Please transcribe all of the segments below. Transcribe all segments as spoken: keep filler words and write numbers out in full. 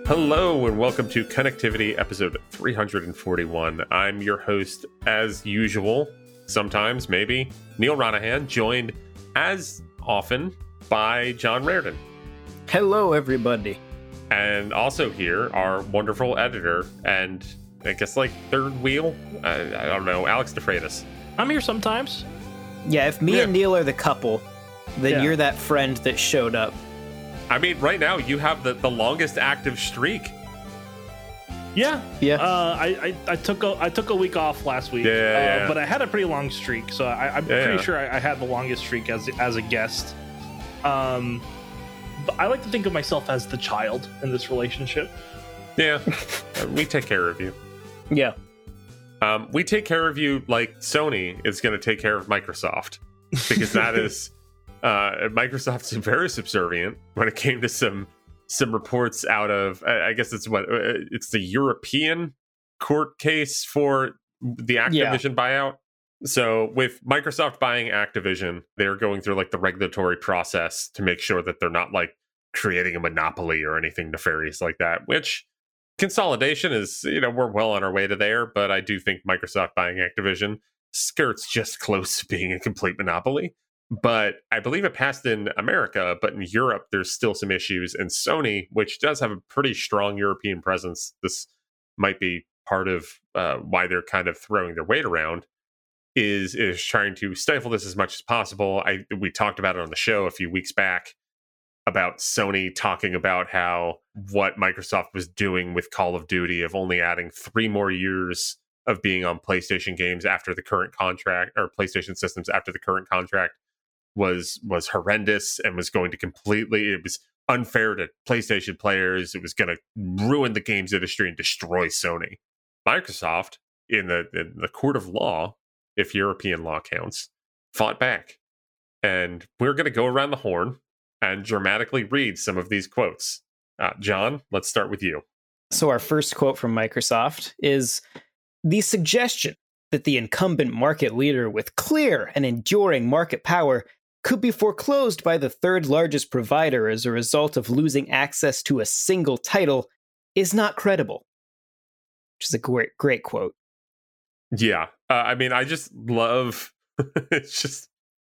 Hello and welcome to Connectivity episode three forty-one. I'm your host as usual, sometimes, maybe, Neil Ronahan, joined as often by John Reardon. Hello, everybody. And also here, our wonderful editor and I guess like third wheel, I, I don't know, Alex DeFreitas. I'm here sometimes. Yeah, if me Yeah. and Neil are the couple, then Yeah. you're that friend that showed up. I mean, right now you have the, the longest active streak. Yeah, Yeah. Uh, I, I I took a I took a week off last week, Yeah, uh, yeah. but I had a pretty long streak, so I, I'm Yeah. pretty sure I, I had the longest streak as as a guest. Um, but I like to think of myself as the child in this relationship. Yeah, uh, we take care of you. Yeah. Um, we take care of you like Sony is going to take care of Microsoft, because that is uh, Microsoft's very subservient when it came to some some reports out of I I guess it's what uh, it's the European court case for the Activision buyout. So with Microsoft buying Activision, they're going through like the regulatory process to make sure that they're not like creating a monopoly or anything nefarious like that, which consolidation is, you know, we're well on our way to there, but I do think Microsoft buying Activision skirts just close to being a complete monopoly. But I believe it passed in America, but in Europe, there's still some issues. And Sony, which does have a pretty strong European presence, this might be part of uh, why they're kind of throwing their weight around, is is trying to stifle this as much as possible. I we talked about it on the show a few weeks back about Sony talking about how what Microsoft was doing with Call of Duty of only adding three more years of being on PlayStation games after the current contract, or PlayStation systems after the current contract, was was horrendous and was going to completely, it was unfair to PlayStation players. It was going to ruin the games industry and destroy Sony. Microsoft, in the in the court of law, if European law counts, fought back. And we're going to go around the horn and dramatically read some of these quotes. Uh, John, let's start with you. So our first quote from Microsoft is, "The suggestion that the incumbent market leader with clear and enduring market power could be foreclosed by the third largest provider as a result of losing access to a single title is not credible." Which is a great, great quote. Yeah. Uh, I mean, I just love, it's just,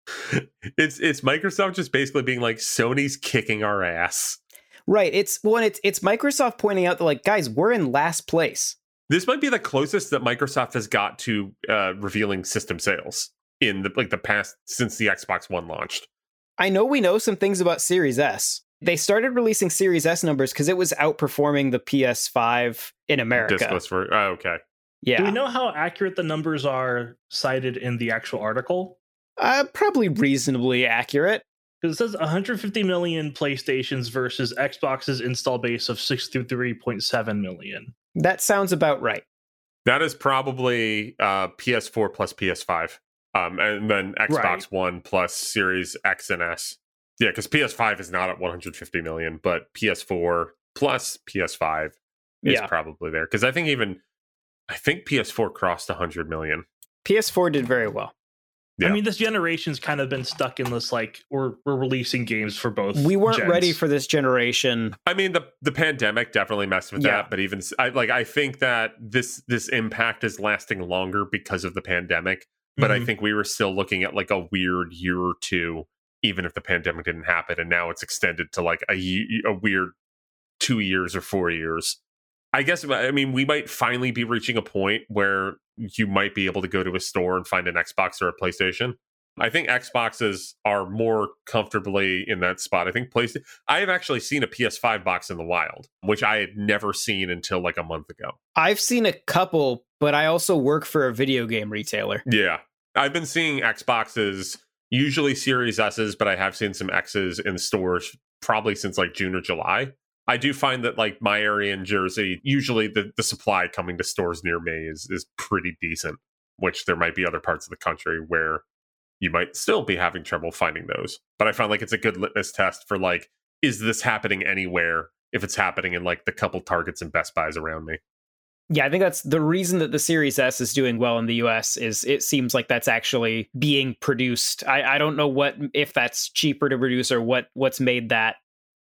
it's it's Microsoft just basically being like, Sony's kicking our ass. Right. It's one. It's it's Microsoft pointing out that, like, guys, we're in last place. This might be the closest that Microsoft has got to uh, revealing system sales in the like the past since the Xbox One launched. I know we know some things about Series S. They started releasing Series S numbers because it was outperforming the P S five in America. Discless for oh, okay. Yeah. Do we know how accurate the numbers are cited in the actual article? Uh, probably reasonably accurate. Because it says one hundred fifty million PlayStations versus Xbox's install base of sixty-three point seven million. That sounds about right. That is probably uh, P S four plus P S five, um, and then Xbox Right. One plus Series X and S. Yeah, because P S five is not at one hundred fifty million, but P S four plus P S five is Yeah. probably there. Because I think even I think P S four crossed one hundred million. P S four did very well. Yeah. I mean, this generation's kind of been stuck in this, like, we're we're releasing games for both. We weren't gens. ready for this generation. I mean, the the pandemic definitely messed with Yeah. that, but even s- I like I think that this this impact is lasting longer because of the pandemic. But I Mhm. think we were still looking at like a weird year or two, even if the pandemic didn't happen, and now it's extended to like a ye- a weird two years or four years. I guess I mean we might finally be reaching a point where you might be able to go to a store and find an Xbox or a PlayStation. I think Xboxes are more comfortably in that spot. I think PlayStation. I have actually seen a P S five box in the wild, which I had never seen until like a month ago. I've seen a couple, but I also work for a video game retailer. Yeah, I've been seeing Xboxes, usually Series S's, but I have seen some X's in stores probably since like June or July. I do find that like my area in Jersey, usually the, the supply coming to stores near me is is pretty decent, which there might be other parts of the country where you might still be having trouble finding those. But I find like it's a good litmus test for like, is this happening anywhere if it's happening in like the couple Targets and Best Buys around me? Yeah, I think that's the reason that the Series S is doing well in the U S is it seems like that's actually being produced. I, I don't know what if that's cheaper to produce or what what's made that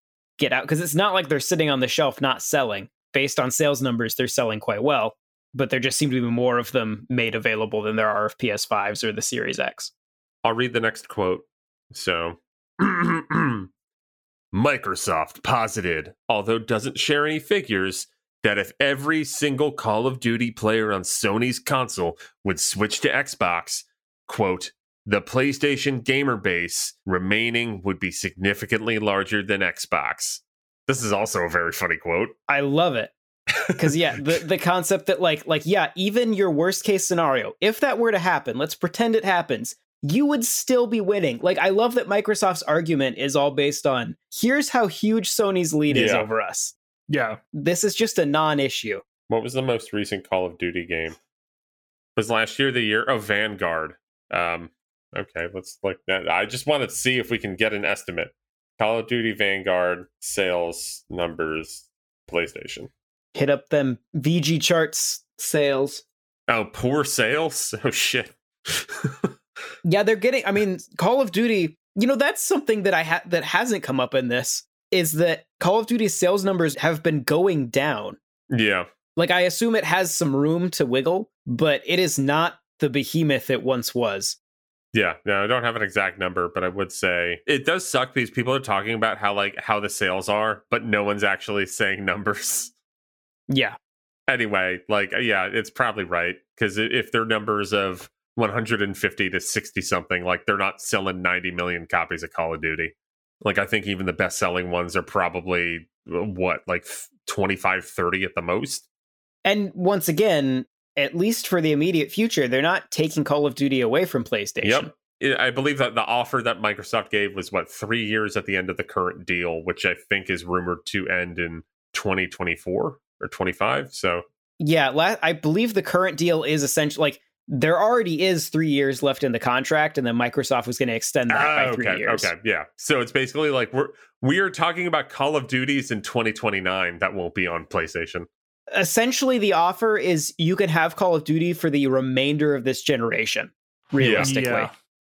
get out, because it's not like they're sitting on the shelf not selling. Based on sales numbers, they're selling quite well, but there just seem to be more of them made available than there are of P S fives or the Series X. I'll read the next quote. So, Microsoft posited, although doesn't share any figures, that if every single Call of Duty player on Sony's console would switch to Xbox, quote, the PlayStation gamer base remaining would be significantly larger than Xbox. This is also a very funny quote. I love it. Because, yeah, the, the concept that, like, like, yeah, even your worst case scenario, if that were to happen, let's pretend it happens, you would still be winning. Like, I love that Microsoft's argument is all based on, here's how huge Sony's lead yeah. is over us. Yeah. This is just a non-issue. What was the most recent Call of Duty game? Was last year the year of Vanguard? Um, okay, let's look. At, I just wanted to see if we can get an estimate. Call of Duty Vanguard sales numbers, PlayStation. Hit up them V G charts sales. Oh, poor sales? Oh, shit. Yeah, they're getting, I mean, Call of Duty, you know, that's something that I ha- that hasn't come up in this, is that Call of Duty's sales numbers have been going down. Yeah. Like, I assume it has some room to wiggle, but it is not the behemoth it once was. Yeah, no, I don't have an exact number, but I would say it does suck because people are talking about how, like, how the sales are, but no one's actually saying numbers. Yeah. Anyway, like, yeah, it's probably right, because if their numbers of one hundred fifty to sixty something, like, they're not selling ninety million copies of Call of Duty. Like, I think even the best selling ones are probably, what, like twenty-five, thirty at the most? And once again, at least for the immediate future, they're not taking Call of Duty away from PlayStation. Yep. I believe that the offer that Microsoft gave was, what, three years at the end of the current deal, which I think is rumored to end in twenty twenty-four or twenty-five. So, yeah, la- I believe the current deal is essentially, like, there already is three years left in the contract, and then Microsoft was going to extend that uh, by okay, three years. Okay, yeah. So it's basically like we're we are talking about Call of Duties in twenty twenty-nine that won't be on PlayStation. Essentially, the offer is you can have Call of Duty for the remainder of this generation, realistically. Yeah.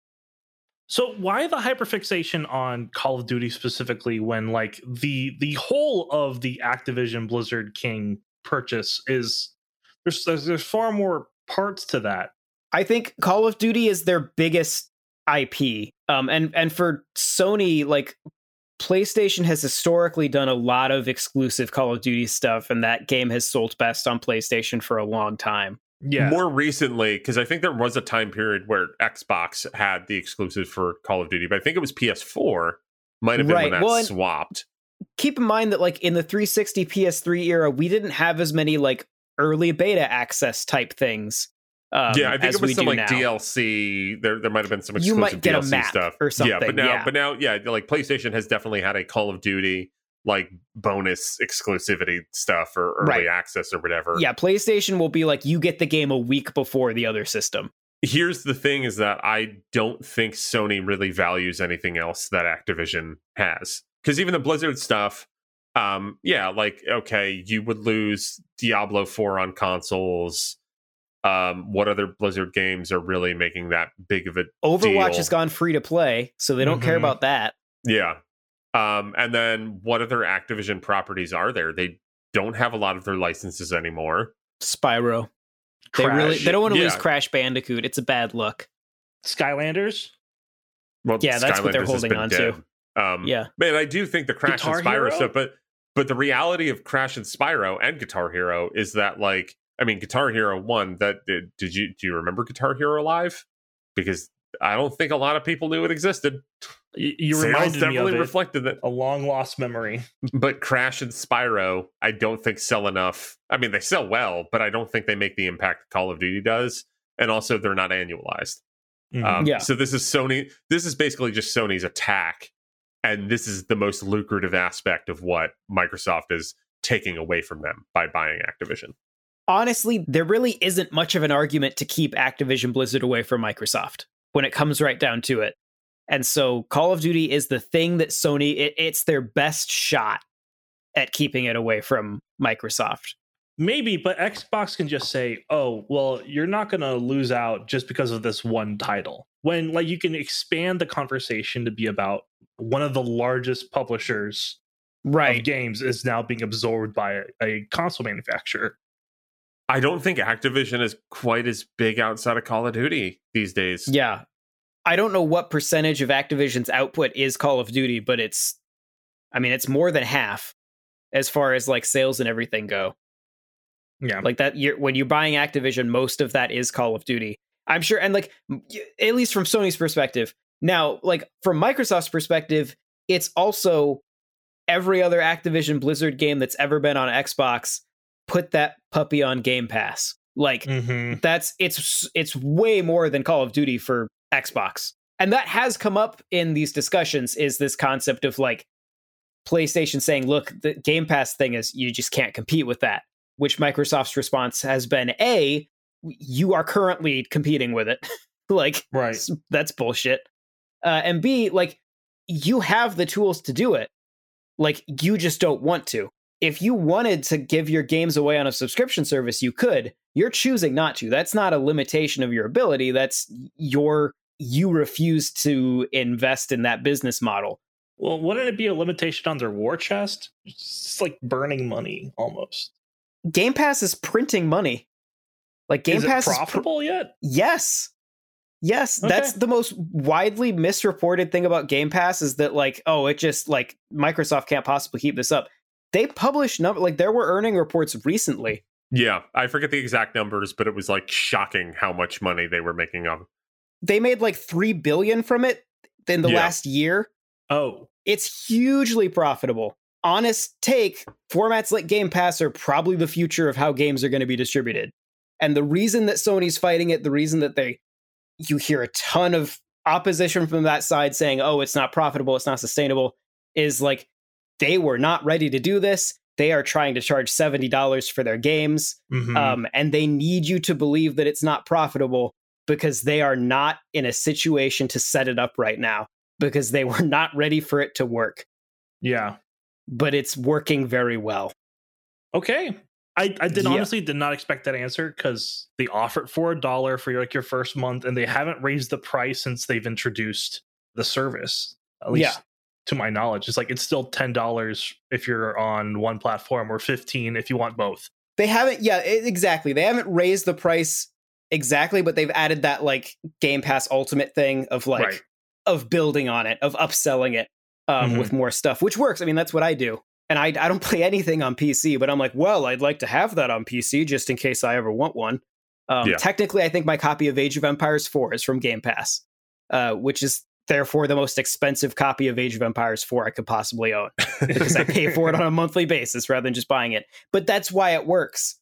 So why the hyperfixation on Call of Duty specifically when, like, the the whole of the Activision Blizzard King purchase is there's there's, there's far more parts to that. I think Call of Duty is their biggest I P. Um, and, and for Sony, like, PlayStation has historically done a lot of exclusive Call of Duty stuff, and that game has sold best on PlayStation for a long time. Yeah. More recently, because I think there was a time period where Xbox had the exclusive for Call of Duty, but I think it was P S four might have been right. when that well, swapped. Keep in mind that, like, in the three sixty P S three era, we didn't have as many, like, early beta access type things. Um, yeah, I think it was some like now. D L C. There, there might have been some exclusive you might get D L C a map stuff or something. Yeah, but now, yeah. but now, yeah, like PlayStation has definitely had a Call of Duty like bonus exclusivity stuff or early right. access or whatever. Yeah, PlayStation will be like, you get the game a week before the other system. Here's the thing: is that I don't think Sony really values anything else that Activision has, because even the Blizzard stuff. Um, yeah, like, okay, you would lose Diablo four on consoles. Um, what other Blizzard games are really making that big of a Overwatch deal? has gone free to play, so they don't mm-hmm. care about that. Yeah. Um, and then what other Activision properties are there? They don't have a lot of their licenses anymore. Spyro. They Crash. really they don't want to yeah. lose Crash Bandicoot. It's a bad look. Skylanders? Well, yeah, that's Skylanders what they're holding on dead. to. Um, yeah. Man, I do think the Crash Guitar and Spyro Hero? stuff, but but the reality of Crash and Spyro and Guitar Hero is that, like, I mean, Guitar Hero one, that did, did you do you remember Guitar Hero Live? Because I don't think a lot of people knew it existed. You, you Sales reminded definitely me of reflected that. A long lost memory. But Crash and Spyro, I don't think sell enough. I mean, they sell well, but I don't think they make the impact Call of Duty does. And also, they're not annualized. Mm-hmm. Um, yeah. So this is Sony. This is basically just Sony's attack. And this is the most lucrative aspect of what Microsoft is taking away from them by buying Activision. Honestly, there really isn't much of an argument to keep Activision Blizzard away from Microsoft when it comes right down to it. And so Call of Duty is the thing that Sony, it, it's their best shot at keeping it away from Microsoft. Maybe, but Xbox can just say, oh, well, you're not going to lose out just because of this one title. When, like, you can expand the conversation to be about one of the largest publishers right. of games is now being absorbed by a, a console manufacturer. I don't think Activision is quite as big outside of Call of Duty these days. Yeah. I don't know what percentage of Activision's output is Call of Duty, but it's, I mean, it's more than half as far as like sales and everything go. Yeah. Like that, you're, when you're buying Activision, most of that is Call of Duty. I'm sure, and like, at least from Sony's perspective. Now, like, from Microsoft's perspective, it's also every other Activision Blizzard game that's ever been on Xbox, put that puppy on Game Pass. Like, Mm-hmm. that's, it's, it's way more than Call of Duty for Xbox. And that has come up in these discussions, is this concept of like PlayStation saying, look, the Game Pass thing is, you just can't compete with that. Which Microsoft's response has been, A, you are currently competing with it. Like, Right. that's bullshit. Uh, and B, like, you have the tools to do it. Like, you just don't want to. If you wanted to give your games away on a subscription service, you could. You're choosing not to. That's not a limitation of your ability. That's your, you refuse to invest in that business model. Well, wouldn't it be a limitation on their war chest? It's like burning money almost. Game Pass is printing money. Like, Game is Pass it profitable is pr- yet? Yes. Yes, Okay. That's the most widely misreported thing about Game Pass, is that like, oh, it just like Microsoft can't possibly keep this up. They published number, like there were earning reports recently. Yeah, I forget the exact numbers, but it was like shocking how much money they were making on. They made like three billion from it in the Yeah. last year. Oh, It's hugely profitable. Honest take, formats like Game Pass are probably the future of how games are going to be distributed. And the reason that Sony's fighting it, the reason that they, you hear a ton of opposition from that side saying, oh, it's not profitable, it's not sustainable, is like, they were not ready to do this. They are trying to charge seventy dollars for their games. mhm. Um, and they need you to believe that it's not profitable because they are not in a situation to set it up right now, because they were not ready for it to work. yeah. But it's working very well. Okay. I, I did Yeah. honestly did not expect that answer, because they offered for a dollar for your, like your first month, and they haven't raised the price since they've introduced the service. At least Yeah. to my knowledge, it's like it's still ten dollars if you're on one platform, or fifteen if you want both. They haven't, yeah, e- exactly. They haven't raised the price exactly, but they've added that like Game Pass Ultimate thing of like, Right. of building on it, of upselling it um, Mhm. with more stuff, which works. I mean, that's what I do. And I, I don't play anything on P C, but I'm like, well, I'd like to have that on P C just in case I ever want one. Um, Yeah. Technically, I think my copy of Age of Empires four is from Game Pass, uh, which is therefore the most expensive copy of Age of Empires four I could possibly own, because I pay for it on a monthly basis rather than just buying it. But that's why it works,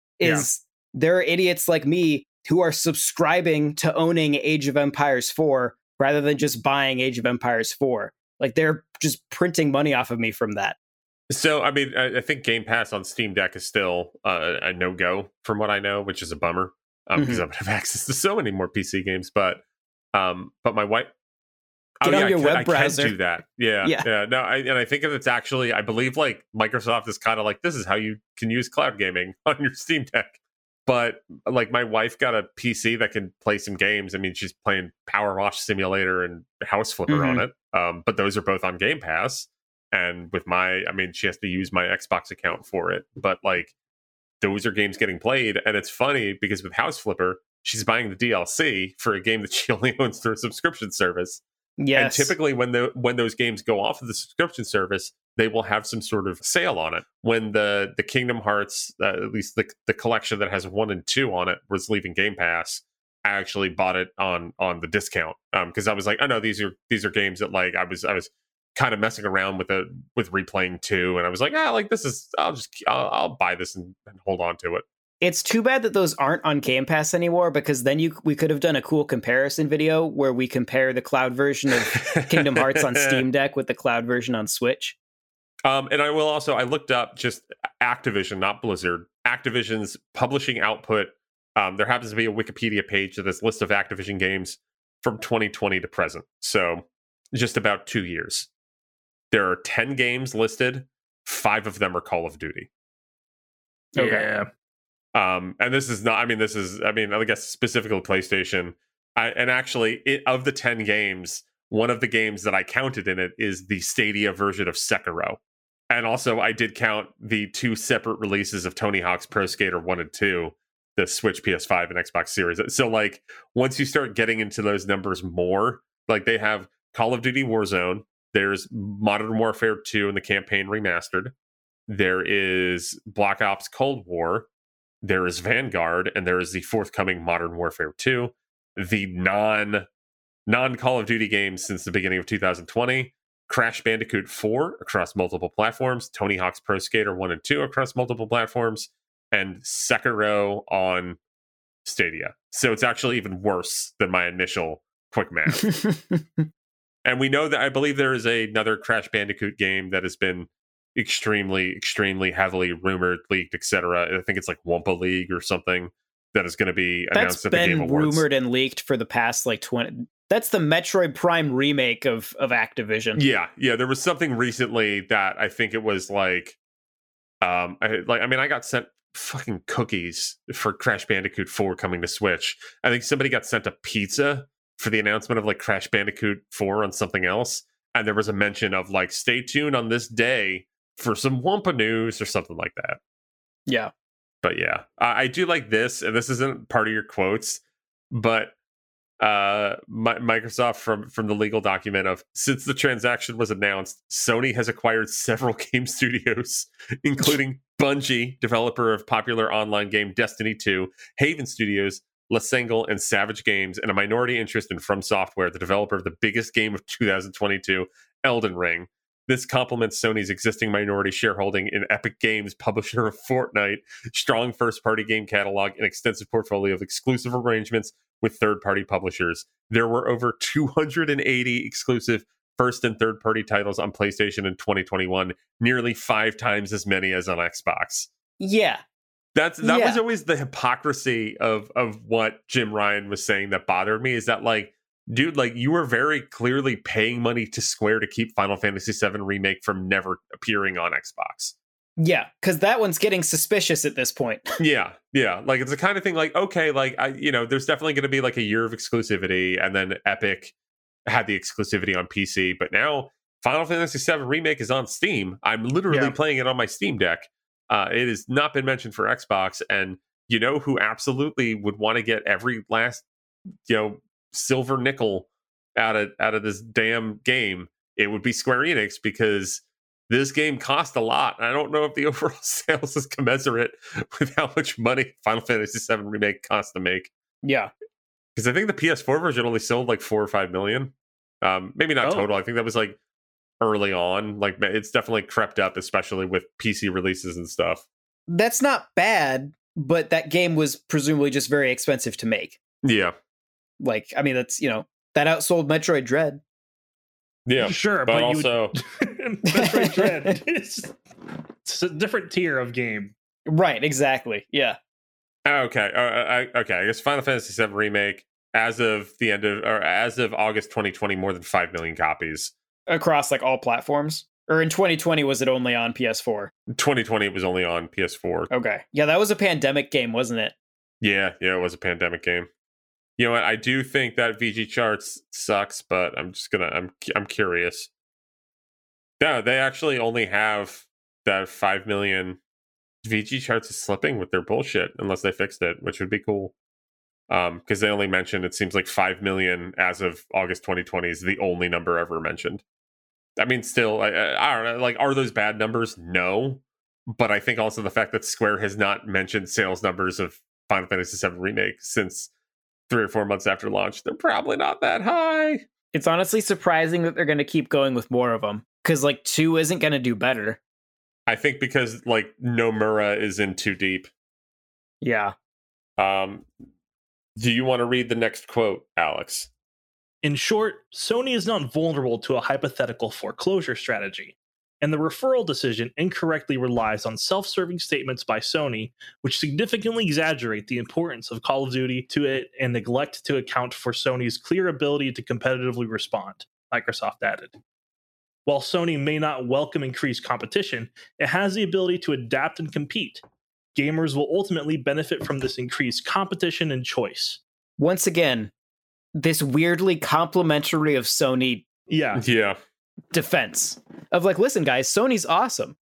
is there are idiots like me who are subscribing to owning Age of Empires four rather than just buying Age of Empires four. Like, they're just printing money off of me from that. So, I mean, I, I think Game Pass on Steam Deck is still uh, a no-go from what I know, which is a bummer, um, because Mhm. I would have access to so many more P C games. But, um, but my wife, Get oh, on yeah, your I can, web I browser. can do that. Yeah, Yeah. yeah, No, I, and I think that it's actually, I believe, like Microsoft is kind of like, this is how you can use cloud gaming on your Steam Deck. But like, my wife got a P C that can play some games. I mean, she's playing Power Wash Simulator and House Flipper on it. Um, but those are both on Game Pass. And with my, I mean, she has to use my Xbox account for it. But like, those are games getting played. And it's funny because with House Flipper, she's buying the D L C for a game that she only owns through a subscription service. Yes. And typically when the when those games go off of the subscription service, they will have some sort of sale on it. When the the Kingdom Hearts, uh, at least the the collection that has one and two on it, was leaving Game Pass, I actually bought it on on the discount, because um, I was like, oh no, these are these are games that like I was I was kind of messing around with it with replaying two, and I was like, ah, like this is I'll just I'll, I'll buy this and, and hold on to it. It's too bad that those aren't on Game Pass anymore, because then you we could have done a cool comparison video where we compare the cloud version of Kingdom Hearts on Steam Deck with the cloud version on Switch. Um, and I will also, I looked up just Activision, not Blizzard, Activision's publishing output. Um, there happens to be a Wikipedia page of this list of Activision games from twenty twenty to present. So just about two years. There are ten games listed. Five of them are Call of Duty. Okay. Yeah. Um, and this is not, I mean, this is, I mean, I guess specifically PlayStation. I, and actually, it, of the ten games, one of the games that I counted in it is the Stadia version of Sekiro. and also I did count the two separate releases of Tony Hawk's Pro Skater one and two, the Switch, P S five, and Xbox Series. So like once you start getting into those numbers more, like they have Call of Duty Warzone, there's Modern Warfare two and the campaign remastered, there is Black Ops Cold War, there is Vanguard, and there is the forthcoming Modern Warfare two. The non non Call of Duty games since the beginning of two thousand twenty, Crash Bandicoot four across multiple platforms, Tony Hawk's Pro Skater one and two across multiple platforms, and Sekiro on Stadia. So it's actually even worse than my initial quick math. And we know that I believe there is a, another Crash Bandicoot game that has been extremely, extremely heavily rumored, leaked, et cetera. I think it's like Wumpa League or something that is going to be announced That's at the Game been Awards. rumored and leaked for the past like twenty. That's the Metroid Prime remake of of Activision. Yeah, yeah. There was something recently that I think it was like, um, I, like I mean, I got sent fucking cookies for Crash Bandicoot four coming to Switch. I think somebody got sent a pizza for the announcement of like Crash Bandicoot four on something else, and there was a mention of like, stay tuned on this day for some Wumpa news or something like that. Yeah. But yeah, I, I do like this, and this isn't part of your quotes, but uh, my, Microsoft from from the legal document of, since the transaction was announced, Sony has acquired several game studios, including Bungie, developer of popular online game Destiny two, Haven Studios, Lesengle, and Savage Games, and a minority interest in From Software, the developer of the biggest game of two thousand twenty-two, Elden Ring. This complements Sony's existing minority shareholding in Epic Games, publisher of Fortnite, strong first-party game catalog, and extensive portfolio of exclusive arrangements with third-party publishers. There were over two hundred eighty exclusive first and third-party titles on PlayStation in twenty twenty-one, nearly five times as many as on Xbox. Yeah. That's that Yeah. was always the hypocrisy of of what Jim Ryan was saying that bothered me, is that like, dude, like you were very clearly paying money to Square to keep Final Fantasy seven Remake from never appearing on Xbox. Yeah, because that one's getting suspicious at this point. Yeah, yeah. Like it's the kind of thing like, okay, like I, you know, there's definitely going to be like a year of exclusivity, and then Epic had the exclusivity on P C, but now Final Fantasy seven Remake is on Steam. I'm literally Yeah. playing it on my Steam Deck. Uh, it has not been mentioned for Xbox, and you know who absolutely would want to get every last, you know, silver nickel out of out of this damn game? It would be Square Enix, because this game cost a lot. I don't know if the overall sales is commensurate with how much money Final Fantasy seven Remake cost to make. Yeah. Because I think the P S four version only sold like four or five million. Um, maybe not Oh. total. I think that was like early on. Like it's definitely crept up, especially with P C releases and stuff. That's not bad, but that game was presumably just very expensive to make. Yeah, Like, I mean, that's, you know, that outsold Metroid Dread. yeah. Sure, But, but, also, you Metroid Dread is it's a different tier of game. Right, exactly. Yeah. okay, uh, I, okay. I guess Final Fantasy seven Remake, as of the end of, or as of August twenty twenty, more than five million copies. Across like all platforms. Or in twenty twenty, was it only on P S four? twenty twenty, it was only on P S four. Okay. Yeah, that was a pandemic game, wasn't it? Yeah, yeah, it was a pandemic game. You know what? I do think that V G charts sucks, but I'm just gonna. I'm I'm curious. No, they actually only have that five million. V G charts is slipping with their bullshit unless they fixed it, which would be cool. Um, because they only mentioned, it seems like five million as of August twenty twenty is the only number ever mentioned. I mean, still, I, I, I don't know. Like, are those bad numbers? No, but I think also the fact that Square has not mentioned sales numbers of Final Fantasy seven Remake since three or four months after launch, they're probably not that high. It's honestly surprising that they're going to keep going with more of them. Because, like, two isn't going to do better. I think because, like, Nomura is in too deep. Yeah. Um, do you want to read the next quote, Alex? In short, Sony is not vulnerable to a hypothetical foreclosure strategy, and the referral decision incorrectly relies on self-serving statements by Sony, which significantly exaggerate the importance of Call of Duty to it and neglect to account for Sony's clear ability to competitively respond, Microsoft added. While Sony may not welcome increased competition, it has the ability to adapt and compete. Gamers will ultimately benefit from this increased competition and choice. Once again, this weirdly complimentary of Sony Yeah. Yeah. defense of like, listen, guys, Sony's awesome.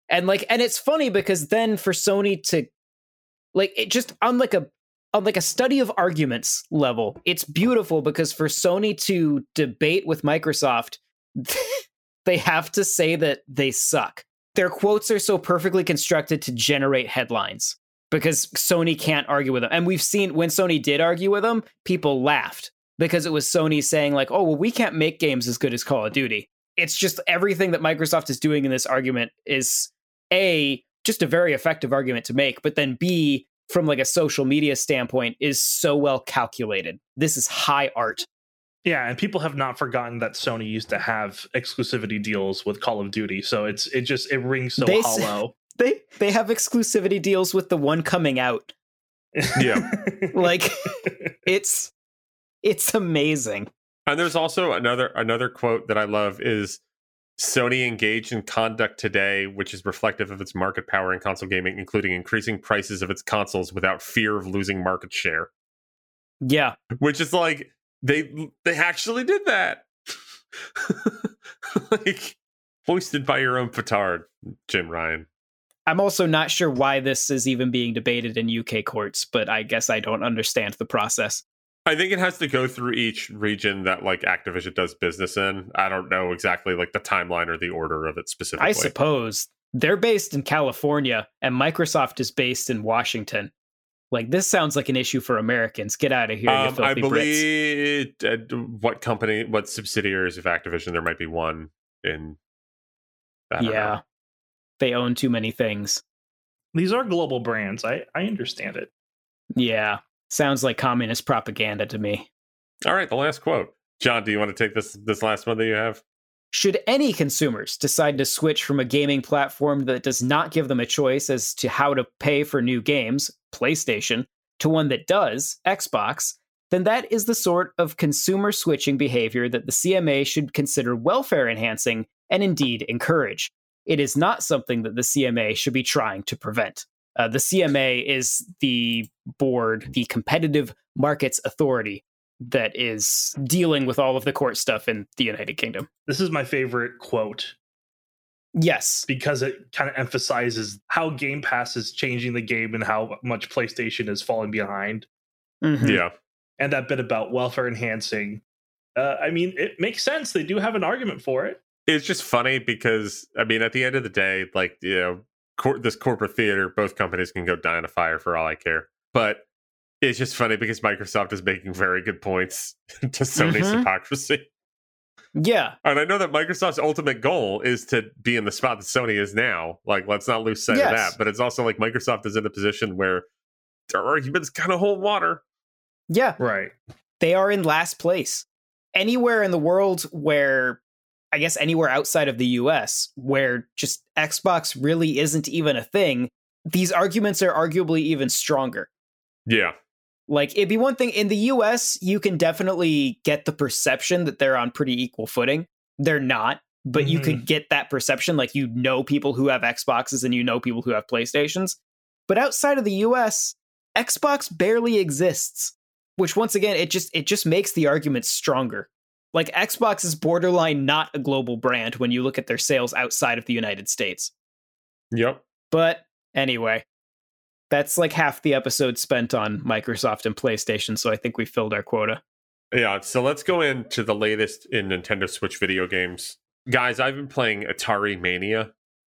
And like, and it's funny because then for Sony to like it just on like a on like a study of arguments level, it's beautiful because for Sony to debate with Microsoft, they have to say that they suck. Their quotes are so perfectly constructed to generate headlines because Sony can't argue with them. And we've seen when Sony did argue with them, people laughed because it was Sony saying like, oh, well, we can't make games as good as Call of Duty. It's just everything that Microsoft is doing in this argument is A, just a very effective argument to make, but then B, from like a social media standpoint, is so well calculated. This is high art. Yeah, and people have not forgotten that Sony used to have exclusivity deals with Call of Duty, so it's it just it rings so they, hollow. They they have exclusivity deals with the one coming out. Yeah. Like it's it's amazing. And there's also another another quote that I love is Sony engaged in conduct today, which is reflective of its market power in console gaming, including increasing prices of its consoles without fear of losing market share. Yeah. Which is like, they they actually did that. Like, hoisted by your own petard, Jim Ryan. I'm also not sure why this is even being debated in U K courts, but I guess I don't understand the process. I think it has to go through each region that like Activision does business in. I don't know exactly like the timeline or the order of it specifically. I suppose they're based in California and Microsoft is based in Washington. Like this sounds like an issue for Americans. Get out of here, um, you filthy I believe Brits. Uh, what company, what subsidiaries of Activision? There might be one in. I don't yeah, know. They own too many things. These are global brands. I I understand it. Yeah. Sounds like communist propaganda to me. All right, the last quote. John, do you want to take this this last one that you have? Should any consumers decide to switch from a gaming platform that does not give them a choice as to how to pay for new games, PlayStation, to one that does, Xbox, then that is the sort of consumer switching behavior that the C M A should consider welfare enhancing and indeed encourage. It is not something that the C M A should be trying to prevent. Uh, the C M A is the board, the Competitive Markets Authority, that is dealing with all of the court stuff in the United Kingdom. This is my favorite quote. Yes. Because it kind of emphasizes how Game Pass is changing the game and how much PlayStation is falling behind. Mm-hmm. Yeah. And that bit about welfare enhancing. Uh, I mean, it makes sense. They do have an argument for it. It's just funny because, I mean, at the end of the day, like, you know, cor- this corporate theater, both companies can go die in a fire for all I care. But it's just funny because Microsoft is making very good points to Sony's Mm-hmm. hypocrisy. Yeah. And I know that Microsoft's ultimate goal is to be in the spot that Sony is now. Like, let's not lose sight Yes. of that. But it's also like Microsoft is in a position where their arguments kind of hold water. Yeah. Right. They are in last place. Anywhere in the world where, I guess anywhere outside of the U S, where just Xbox really isn't even a thing, these arguments are arguably even stronger. Yeah. Like, it'd be one thing in the U S, you can definitely get the perception that they're on pretty equal footing. They're not, but you Mhm. could get that perception. Like, you know people who have Xboxes and you know people who have PlayStations. But outside of the U S, Xbox barely exists, which once again, it just it just makes the argument stronger. Like, Xbox is borderline not a global brand when you look at their sales outside of the United States. Yep. But anyway, that's like half the episode spent on Microsoft and PlayStation, so I think we filled our quota. Yeah, so let's go into the latest in Nintendo Switch video games. Guys, I've been playing Atari Mania.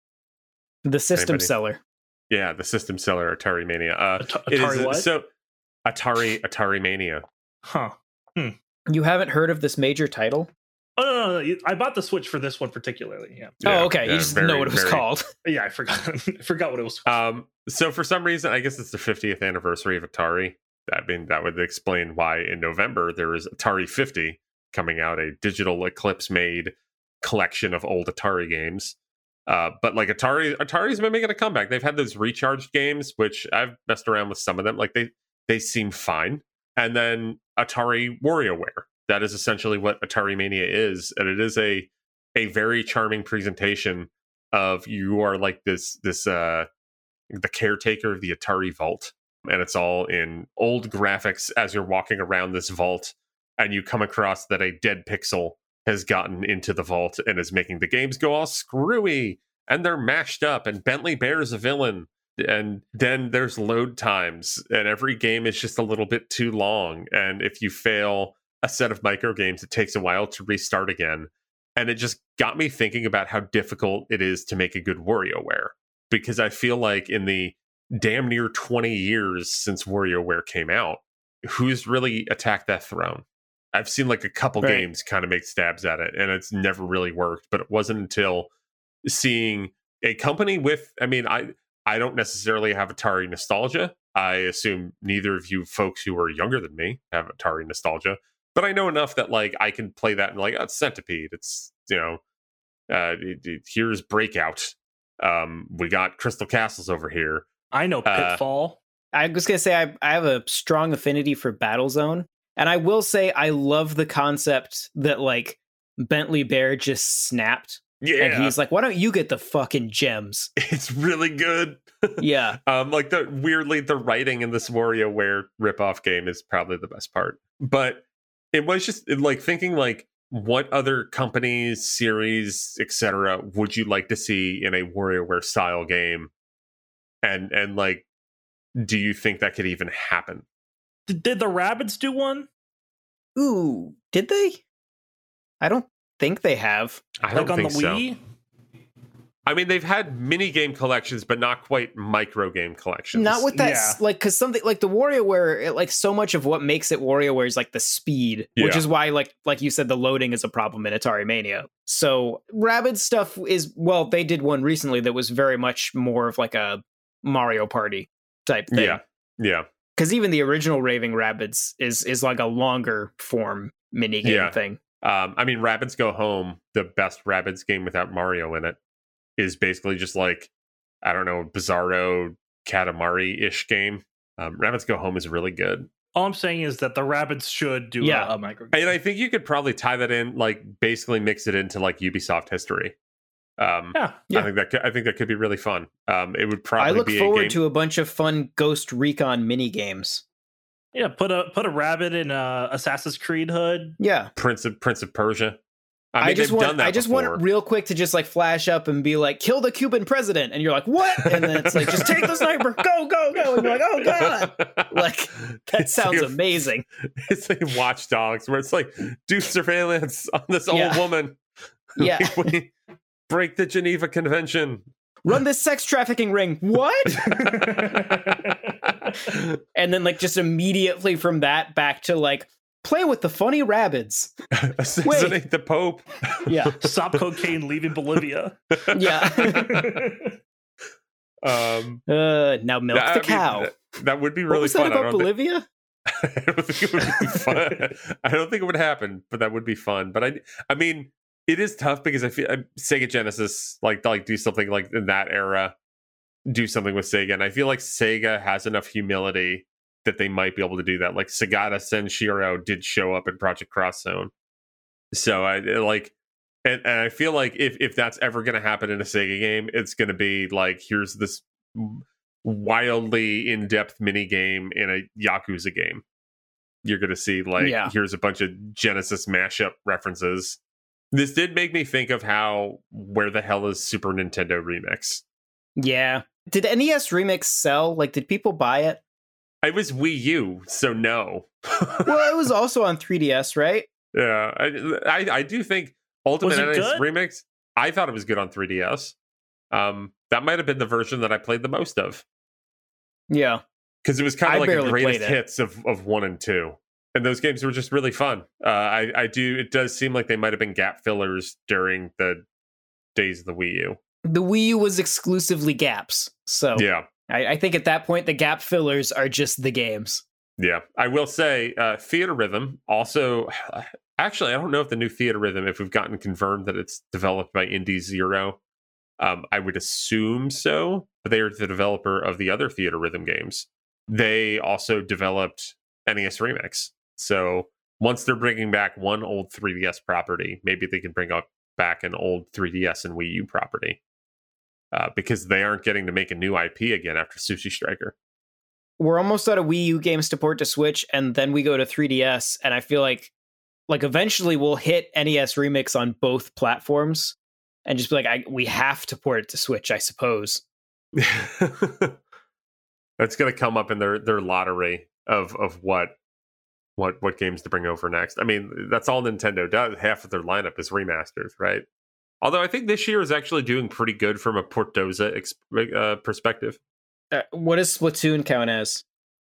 The system Anybody? seller. Yeah, the system seller Atari Mania. Uh, At- it Atari is, what? So, Atari Atari Mania. Huh. You haven't heard of this major title? Oh, no, no, no. I bought the Switch for this one particularly. Yeah. Yeah, oh, okay. yeah, you just very, know what it was very- called. Yeah, I forgot. I forgot what it was. Um, so for some reason, I guess it's the fiftieth anniversary of Atari. I mean, that would explain why in November there is Atari fifty coming out, a digital Eclipse made collection of old Atari games. Uh, but like Atari, Atari's been making a comeback. They've had those recharged games, which I've messed around with some of them. Like they they seem fine. And then Atari WarioWare. That is essentially what Atari Mania is, and it is a a very charming presentation of you are like this this uh the caretaker of the Atari vault, and it's all in old graphics as you're walking around this vault, and you come across that a dead pixel has gotten into the vault and is making the games go all screwy, and they're mashed up, and Bentley Bear's a villain. And then there's load times, and every game is just a little bit too long. And if you fail a set of micro games, it takes a while to restart again. And it just got me thinking about how difficult it is to make a good WarioWare, because I feel like in the damn near twenty years since WarioWare came out, who's really attacked that throne? I've seen like a couple Right. games kind of make stabs at it, and it's never really worked. But it wasn't until seeing a company with, I mean, I I don't necessarily have Atari nostalgia. I assume neither of you folks who are younger than me have Atari nostalgia, but I know enough that like I can play that and like, oh, it's Centipede. It's, you know, uh, it, it, here's Breakout. Um, we got Crystal Castles over here. I know Uh, Pitfall. I was gonna say I, I have a strong affinity for Battlezone, and I will say I love the concept that like Bentley Bear just snapped, Yeah, and he's like, "Why don't you get the fucking gems?" it's really good. Yeah, Um, like the weirdly, the writing in this WarioWare ripoff game is probably the best part. But it was just like thinking like, what other companies, series, et cetera, would you like to see in a WarioWare style game? And and like, do you think that could even happen? Did, did the Rabbids do one? ooh, did they? I don't think they have. I don't Like on the think so. Wii? I mean, they've had mini game collections, but not quite micro game collections. Not with that, s- Yeah. like, because something like the WarioWare, it, like so much of what makes it WarioWare is like the speed, which Yeah. is why, like, like you said, the loading is a problem in Atari Mania. So Rabid stuff is, well, they did one recently that was very much more of like a Mario Party type thing. Yeah, yeah. Because even the original Raving Rabbids is is like a longer form mini game Yeah. thing. Um, I mean, Rabbids Go Home, the best Rabbids game without Mario in it, is basically just like, I don't know, Bizarro Katamari-ish game. Um, Rabbids Go Home is really good. All I'm saying is that the Rabbids should do Yeah. a, a micro game. And I think you could probably tie that in, like basically mix it into like Ubisoft history. Um, Yeah. Yeah. I think that could, I think that could be really fun. Um, it would I probably look be a forward game. to a bunch of fun Ghost Recon mini games. Yeah, put a put a rabbit in a Assassin's Creed hood. Yeah. Prince of Prince of Persia. I I, mean, just they've want done that I just before. want real quick to just like flash up and be like, kill the Cuban president, and you're like, what? And then it's like, just take the sniper, go, go, go, and you're like, oh god, like that It's sounds like a- amazing. It's like Watch Dogs, where it's like, do surveillance on this old Yeah. woman. Yeah. We break the Geneva Convention. Run this sex trafficking ring. What? And then like just immediately from that back to like play with the funny rabbids. Assassinate the Pope. Yeah. Stop cocaine leaving Bolivia. Yeah. Um, uh, now milk I the mean, cow. that, that would be What really was fun. that I about don't, thi- Bolivia? I don't think it would be fun. I don't think it would happen, but that would be fun. But I, I mean, it is tough because I feel uh, Sega Genesis like like do something like in that era, do something with Sega, and I feel like Sega has enough humility that they might be able to do that. Like Sagata Senshiro did show up in Project Cross Zone, so I like, and, and I feel like if if that's ever going to happen in a Sega game, it's going to be like, here's this wildly in-depth mini game in a Yakuza game. You're going to see like, Yeah. here's a bunch of Genesis mashup references. This did make me think of how Where the Hell is Super Nintendo Remix? Yeah. Did N E S Remix sell? Like, did people buy it? I was Wii U, so no. Well, it was also on three D S, right? Yeah, I, I I do think Ultimate Was it N E S good? Remix. I thought it was good on three D S. Um, that might have been the version that I played the most of Yeah. because it was kind I of like the barely greatest played it. hits of, of one and two, and those games were just really fun. Uh, I I do. It does seem like they might have been gap fillers during the days of the Wii U. The Wii U was exclusively gaps. So Yeah. I, I think at that point, the gap fillers are just the games. Yeah, I will say uh, Theater Rhythm also. Actually, I don't know if the new Theater Rhythm, if we've gotten confirmed that it's developed by Indie Zero. Um, I would assume so, but they are the developer of the other Theater Rhythm games. They also developed N E S Remix. So once they're bringing back one old three D S property, maybe they can bring up back an old three D S and Wii U property. Uh, because they aren't getting to make a new I P again after Sushi Striker. We're almost out of Wii U games to port to Switch, and then we go to three D S, and I feel like like eventually we'll hit N E S Remix on both platforms. and just be like, I, we have to port it to Switch, I suppose. That's going to come up in their, their lottery of of what what what games to bring over next. I mean, that's all Nintendo does. Half of their lineup is remasters, right? Although I think this year is actually doing pretty good from a Portoza ex- uh, perspective. Uh, what does Splatoon count as?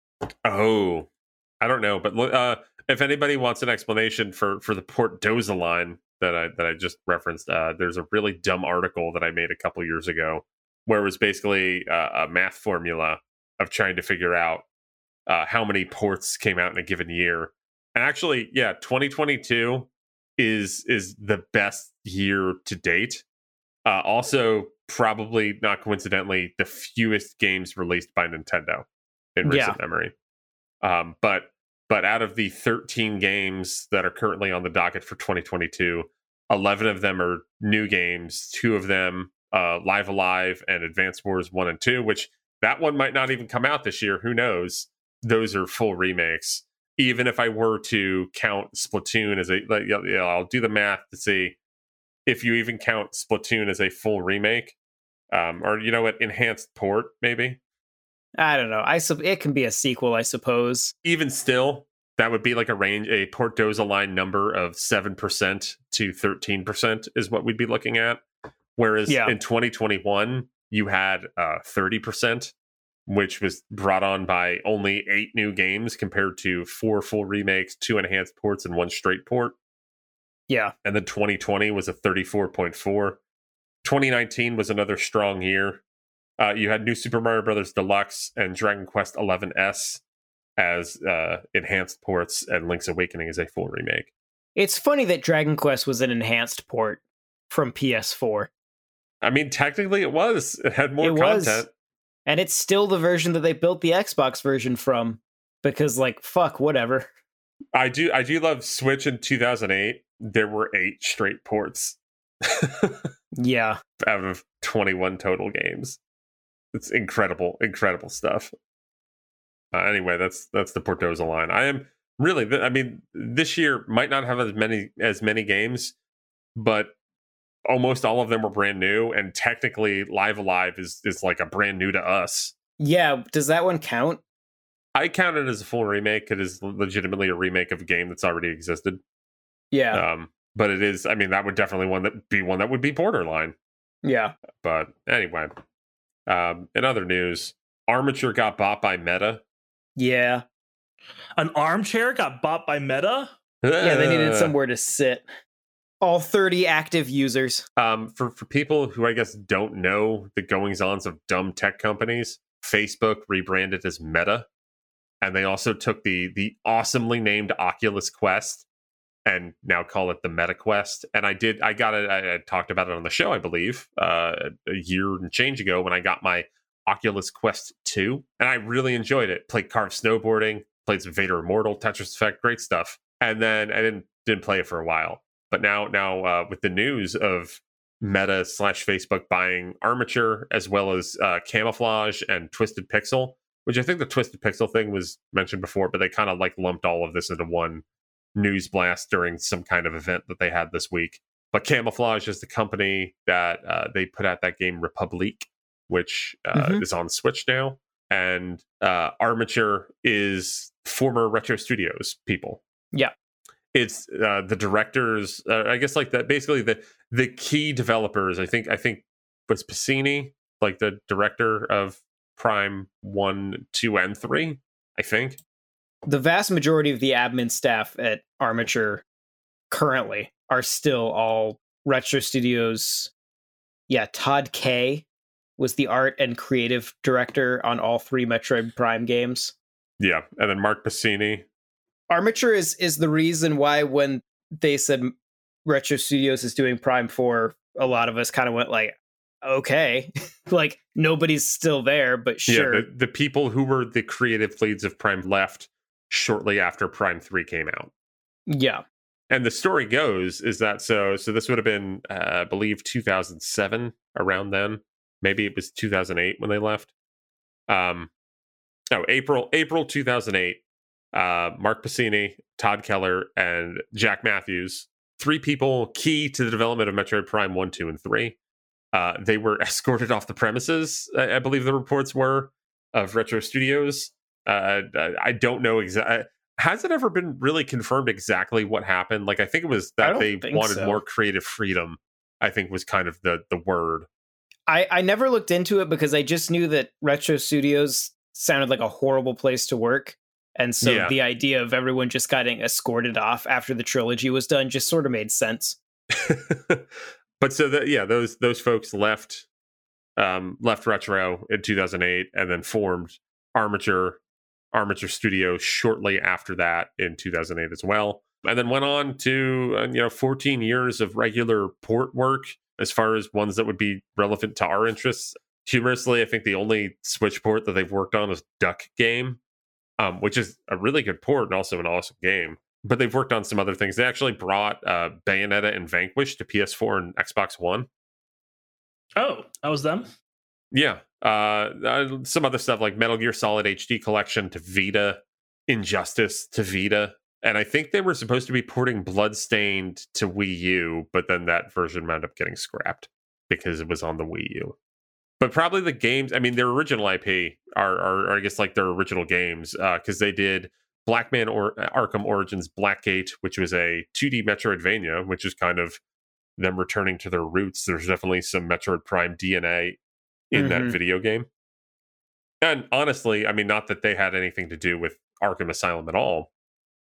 Oh, I don't know, but uh, if anybody wants an explanation for for the Portoza line that I that I just referenced, uh, there's a really dumb article that I made a couple years ago where it was basically uh, a math formula of trying to figure out uh, how many ports came out in a given year. And actually, yeah, twenty twenty-two is is the best year to date. Uh, also, probably not coincidentally, the fewest games released by Nintendo in recent Yeah. memory. Um, but but out of the thirteen games that are currently on the docket for twenty twenty-two, eleven of them are new games. Two of them, uh, Live Alive and Advance Wars one and two, which that one might not even come out this year. Who knows? Those are full remakes. Even if I were to count Splatoon as a, like, yeah, yeah, I'll do the math to see if you even count Splatoon as a full remake, um, or you know what, enhanced port maybe. I don't know. I sub- it can be a sequel, I suppose. Even still, that would be like a range, a Portoza line number of seven percent to thirteen percent is what we'd be looking at. Whereas Yeah. in twenty twenty-one, you had uh, thirty percent, which was brought on by only eight new games compared to four full remakes, two enhanced ports, and one straight port. Yeah. And then twenty twenty was a thirty-four point four. twenty nineteen was another strong year. Uh, you had New Super Mario Brothers Deluxe and Dragon Quest eleven S as uh, enhanced ports, and Link's Awakening is a full remake. It's funny that Dragon Quest was an enhanced port from P S four. I mean, technically it was. It had more It was. content. And it's still the version that they built the Xbox version from. Because, like, fuck, whatever. I do I do love Switch in two thousand eight. There were eight straight ports Yeah. out of twenty-one total games. It's incredible, incredible stuff. Uh, anyway, that's that's the Portoza line. I am really, I mean, this year might not have as many as many games, but almost all of them were brand new, and technically Live Alive is is like a brand new to us. Yeah, does that one count? I count it as a full remake. It is legitimately a remake of a game that's already existed. Yeah. Um, but it is, I mean, that would definitely one that be one that would be borderline. Yeah. But anyway, um, in other news, Armature got bought by Meta. Yeah. An armchair got bought by Meta? Yeah, they needed Uh, somewhere to sit. All thirty active users. Um, for, for people who I guess don't know the goings-ons of dumb tech companies, Facebook rebranded as Meta, and they also took the the awesomely named Oculus Quest and now call it the Meta Quest. And I did, I got it, I, I talked about it on the show, I believe, uh, a year and change ago when I got my Oculus Quest two, and I really enjoyed it. Played carved snowboarding, played some Vader Immortal, Tetris Effect, great stuff. And then I didn't didn't play it for a while. But now, now uh, with the news of Meta slash Facebook buying Armature, as well as uh, Camouflage and Twisted Pixel, which I think the Twisted Pixel thing was mentioned before, but they kind of like lumped all of this into one news blast during some kind of event that they had this week. But Camouflage is the company that uh, they put out that game Republique, which uh, Mhm. is on Switch now. And uh, Armature is former Retro Studios people. Yeah. It's uh, the directors, uh, I guess, like that. Basically, the the key developers. I think, I think was Pacini, like the director of Prime one, two, and three. I think. The vast majority of the admin staff at Armature currently are still all Retro Studios. Yeah, Todd Kay was the art and creative director on all three Metroid Prime games. Yeah, and then Mark Pacini. Armature is is the reason why when they said Retro Studios is doing Prime four, a lot of us kind of went like, okay, like nobody's still there, but sure. Yeah, the, the people who were the creative leads of Prime left shortly after Prime three came out. Yeah. And the story goes is that so so this would have been uh, I believe two thousand seven, around then. Maybe it was two thousand eight when they left. Um, no, April April two thousand eight. Uh, Mark Pacini, Todd Keller, and Jack Matthews three people key to the development of Metroid Prime one, two, and three. Uh, they were escorted off the premises, I, I believe the reports were, of Retro Studios. Uh, I don't know exactly. Has it ever been really confirmed exactly what happened? Like, I think it was that they wanted so. more creative freedom, I think was kind of the, the word. I, I never looked into it because I just knew that Retro Studios sounded like a horrible place to work. And so Yeah. the idea of everyone just getting escorted off after the trilogy was done just sort of made sense. But so that, yeah, those those folks left um, left Retro in two thousand eight and then formed Armature Armature Studios shortly after that in two thousand eight as well, and then went on to uh, you know fourteen years of regular port work as far as ones that would be relevant to our interests. Humorously, I think the only Switch port that they've worked on is Duck Game, um, which is a really good port and also an awesome game. But they've worked on some other things. They actually brought uh, Bayonetta and Vanquish to P S four and Xbox One. Oh, that was them? Yeah. Uh, uh, some other stuff like Metal Gear Solid H D Collection to Vita, Injustice to Vita. And I think they were supposed to be porting Bloodstained to Wii U, but then that version wound up getting scrapped because it was on the Wii U. But probably the games, I mean, their original I P are, are, are I guess, like their original games, because uh, they did Blackman or Arkham Origins Blackgate, which was a two D Metroidvania, which is kind of them returning to their roots. There's definitely some Metroid Prime D N A in mm-hmm. that video game. And honestly, I mean, not that they had anything to do with Arkham Asylum at all,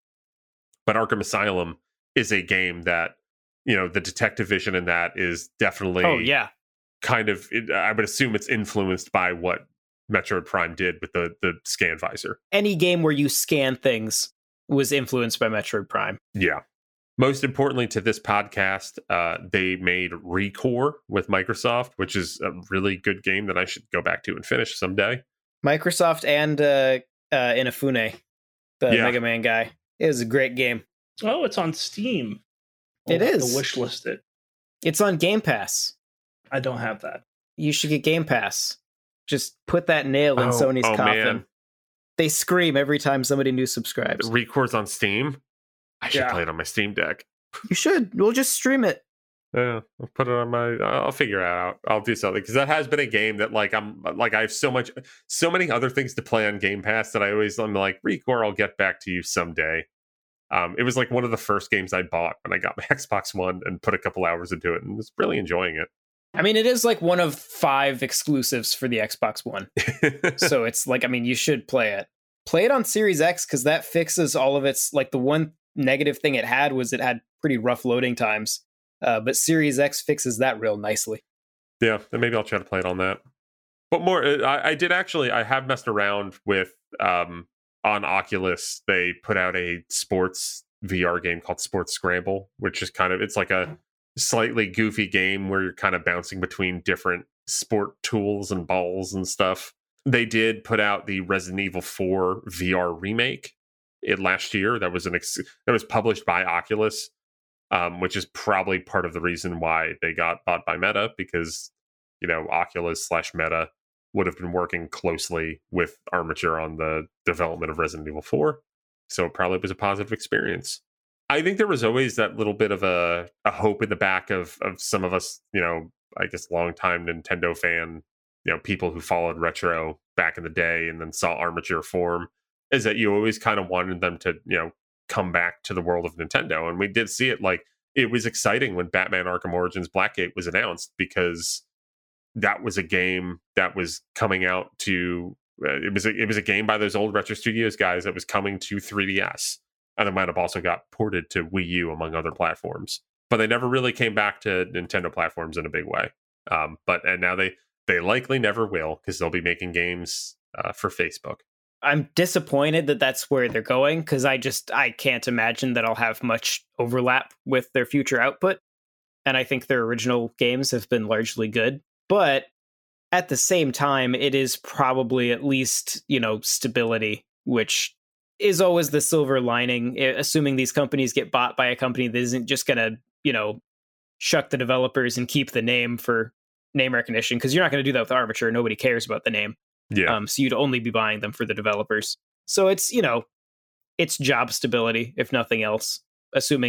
but Arkham Asylum is a game that, you know, the detective vision in that is definitely oh yeah kind of, it, I would assume it's influenced by what Metroid Prime did with the the scan visor. Any game where you scan things was influenced by Metroid Prime. Yeah. Most importantly to this podcast, uh, they made ReCore with Microsoft, which is a really good game that I should go back to and finish someday. Microsoft and uh, uh, Inafune, the yeah. Mega Man guy. It was a great game. Oh, it's on Steam. It I'll is. To wish list it. It's on Game Pass. I don't have that. You should get Game Pass. Just put that nail in oh, Sony's oh, coffin. Man. They scream every time somebody new subscribes. ReCore's on Steam? I should yeah. play it on my Steam Deck. You should. We'll just stream it. Yeah, I'll put it on my. I'll figure it out. I'll do something because that has been a game that, like, I'm like I have so much, so many other things to play on Game Pass that I always I'm like ReCore. I'll get back to you someday. Um, it was like one of the first games I bought when I got my Xbox One and put a couple hours into it and was really enjoying it. I mean, it is like one of five exclusives for the Xbox One, so it's like, I mean, you should play it. Play it on Series X because that fixes all of its, like, the one negative thing it had was it had pretty rough loading times, uh, but Series X fixes that real nicely. Yeah, then maybe I'll try to play it on that. But more, I, I did actually, I have messed around with, um, on Oculus, they put out a sports V R game called Sports Scramble, which is kind of, it's like a slightly goofy game where you're kind of bouncing between different sport tools and balls and stuff. They did put out the Resident Evil four V R remake it last year. That was an ex- that was published by Oculus, um, which is probably part of the reason why they got bought by Meta, because, you know, Oculus slash Meta would have been working closely with Armature on the development of Resident Evil four. So it probably was a positive experience. I think there was always that little bit of a, a hope in the back of, of some of us, you know, I guess longtime Nintendo fan, you know, people who followed Retro back in the day and then saw Armature form, is that you always kind of wanted them to, you know, come back to the world of Nintendo. And we did see it. Like, it was exciting when Batman Arkham Origins Blackgate was announced, because that was a game that was coming out to, uh, it was a, it was a game by those old Retro Studios guys that was coming to three D S. And it might have also got ported to Wii U, among other platforms. But they never really came back to Nintendo platforms in a big way. Um, but and now they they likely never will, because they'll be making games uh, for Facebook. I'm disappointed that that's where they're going, because I just I can't imagine that I'll have much overlap with their future output. And I think their original games have been largely good. But at the same time, it is probably at least, you know, stability, which is always the silver lining, assuming these companies get bought by a company that isn't just going to, you know, shuck the developers and keep the name for name recognition, because you're not going to do that with Armature. Nobody cares about the name. Yeah. Um, so you'd only be buying them for the developers. So it's, you know, it's job stability, if nothing else, assuming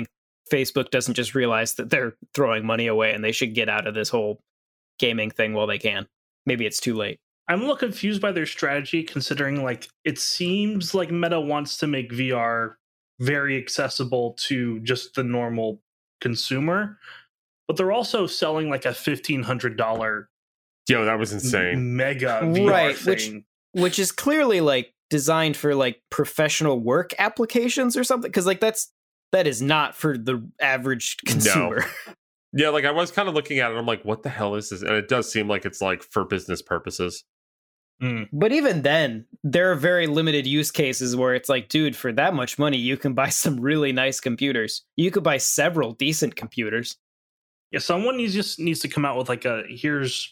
Facebook doesn't just realize that they're throwing money away and they should get out of this whole gaming thing while they can. Maybe it's too late. I'm a little confused by their strategy, considering like it seems like Meta wants to make V R very accessible to just the normal consumer, but they're also selling like a fifteen hundred dollars Yo, that was insane. Mega V R right, thing. which which is clearly like designed for like professional work applications or something, because like that's that is not for the average consumer. No. Yeah, like I was kind of looking at it, I'm like, what the hell is this? And it does seem like it's like for business purposes. Mm. But even then, there are very limited use cases where it's like, dude, for that much money, you can buy some really nice computers. You could buy several decent computers. Yeah, someone needs just needs to come out with like a here's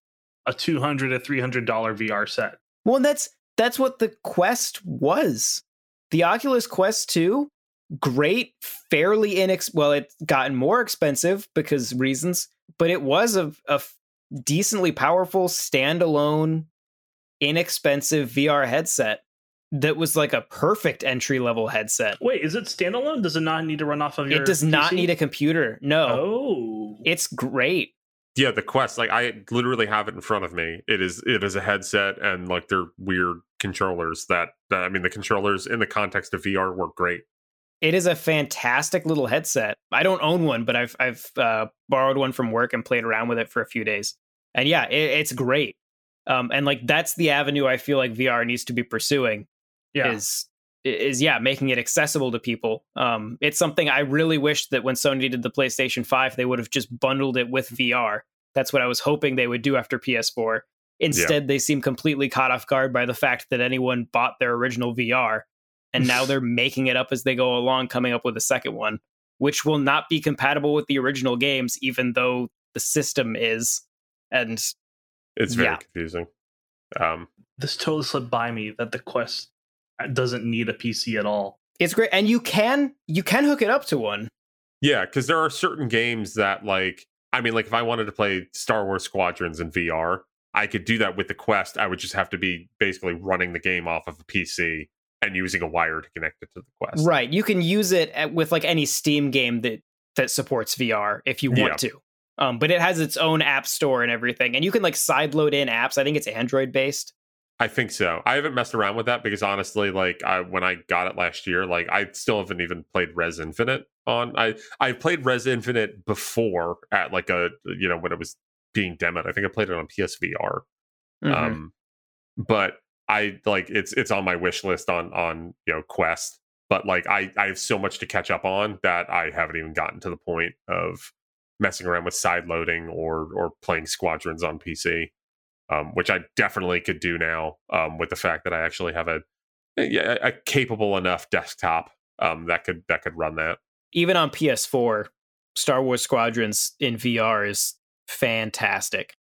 a two hundred dollars, a three hundred dollars V R set. Well, and that's that's what the Quest was. The Oculus Quest two, great, fairly inex. Well, it's gotten more expensive because reasons, but it was a, a decently powerful standalone, inexpensive V R headset that was like a perfect entry level headset. Wait, is it standalone? Does it not need to run off of your It does not P C? need a computer. No. Oh, It's great. Yeah, the Quest, like I literally have it in front of me. It is it is a headset and like they're weird controllers that, that I mean the controllers in the context of V R work great. It is a fantastic little headset. I don't own one, but I've I've uh, borrowed one from work and played around with it for a few days. And yeah, it, it's great. Um, and like that's the avenue I feel like V R needs to be pursuing. yeah. Is is yeah, making it accessible to people. Um, it's something I really wish that when Sony did the PlayStation five, they would have just bundled it with V R. That's what I was hoping they would do after P S four. Instead, yeah. They seem completely caught off guard by the fact that anyone bought their original V R. And now they're making it up as they go along, coming up with a second one, which will not be compatible with the original games, even though the system is. And it's very yeah. confusing. Um, this totally slipped by me that the Quest doesn't need a P C at all. It's great. And you can you can hook it up to one. Yeah, because there are certain games that like, I mean, like if I wanted to play Star Wars Squadrons in V R, I could do that with the Quest. I would just have to be basically running the game off of a P C and using a wire to connect it to the Quest. Right. You can use it at, with like any Steam game that, that supports V R if you want Yeah. to. Um, but it has its own app store and everything. And you can like sideload in apps. I think it's Android based. I think so. I haven't messed around with that because honestly, like I, when I got it last year, like I still haven't even played Res Infinite on. I I've played Res Infinite before at like a, you know, when it was being demoed. I think I played it on P S V R. Mhm. Um, but I like it's it's on my wish list on on you know Quest, but like I I have so much to catch up on that I haven't even gotten to the point of messing around with side loading or or playing Squadrons on P C, um, which I definitely could do now um, with the fact that I actually have a yeah, a capable enough desktop um, that could that could run that. Even on P S four, Star Wars Squadrons in V R is fantastic.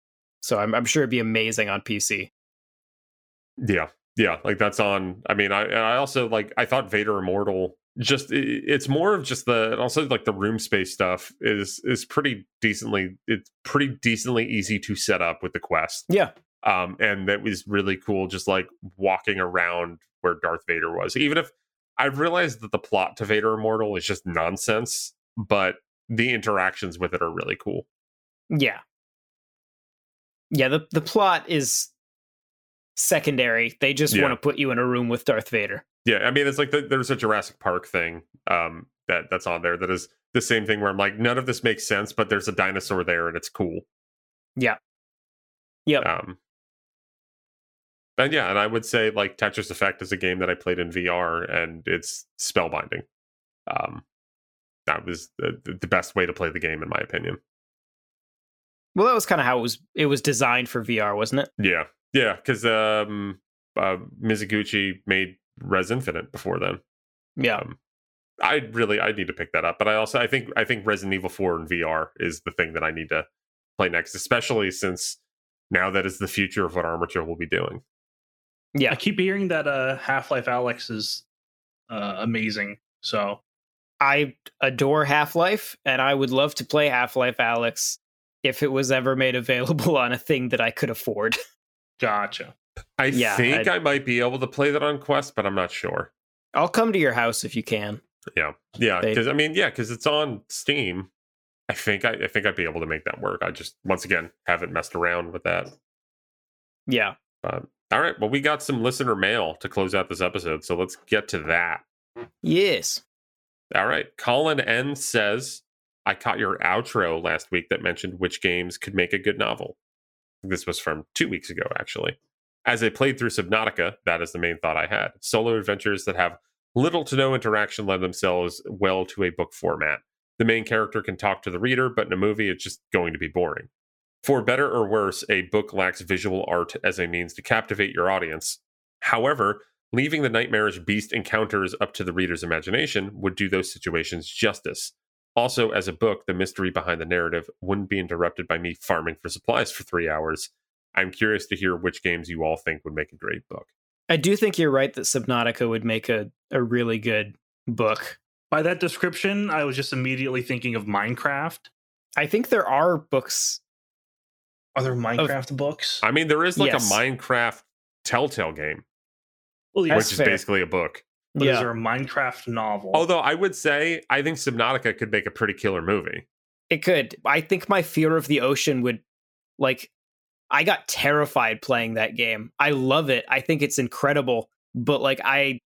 So I'm, I'm sure it'd be amazing on P C. Yeah, yeah, like that's on. I mean, I I also like I thought Vader Immortal. Just it, it's more of just the and also like the room space stuff is is pretty decently. It's pretty decently easy to set up with the Quest. Yeah, um, and that was really cool. Just like walking around where Darth Vader was, even if I realized that the plot to Vader Immortal is just nonsense, but the interactions with it are really cool. yeah, yeah. The the plot is secondary. They just Yeah. want to put you in a room with Darth Vader. Yeah, I mean, it's like the, there's a Jurassic Park thing um, that that's on there that is the same thing where I'm like, none of this makes sense, but there's a dinosaur there and it's cool. Yeah. Yep. Um, and yeah, and I would say like Tetris Effect is a game that I played in V R and it's spellbinding. Um, that was the, the best way to play the game, in my opinion. Well, that was kind of how it was. It was designed for V R, wasn't it? Yeah, yeah, because um, uh, Mizuguchi made Res Infinite before then. Yeah. Um, I really I need to pick that up, but I also I think I think Resident Evil four in V R is the thing that I need to play next, especially since now that is the future of what Armature will be doing. Yeah. I keep hearing that uh, Half-Life Alyx is uh, amazing. So I adore Half-Life, and I would love to play Half-Life Alyx if it was ever made available on a thing that I could afford. gotcha. I Yeah, think I'd- I might be able to play that on Quest, but I'm not sure. I'll come to your house if you can. Yeah, yeah. They- Because I mean, yeah, because it's on Steam. I think I, I think I'd be able to make that work. I just once again haven't messed around with that. Yeah. But all right, well, we got some listener mail to close out this episode, so let's get to that. Yes. All right, Colin N says, "I caught your outro last week that mentioned which games could make a good novel." This was from two weeks ago, actually. As I played through Subnautica, that is the main thought I had. Solo adventures that have little to no interaction lend themselves well to a book format. The main character can talk to the reader, but in a movie, it's just going to be boring. For better or worse, a book lacks visual art as a means to captivate your audience. However, leaving the nightmarish beast encounters up to the reader's imagination would do those situations justice. Also, as a book, the mystery behind the narrative wouldn't be interrupted by me farming for supplies for three hours. I'm curious to hear which games you all think would make a great book. I do think you're right that Subnautica would make a, a really good book. By that description, I was just immediately thinking of Minecraft. I think there are books. Are there Minecraft books? I mean, there is like Yes. a Minecraft Telltale game, Well, That's which is fair. basically a book. But is Yeah. there a Minecraft novel? Although I would say, I think Subnautica could make a pretty killer movie. It could. I think my fear of the ocean would, like, I got terrified playing that game. I love it. I think it's incredible. But, like, I,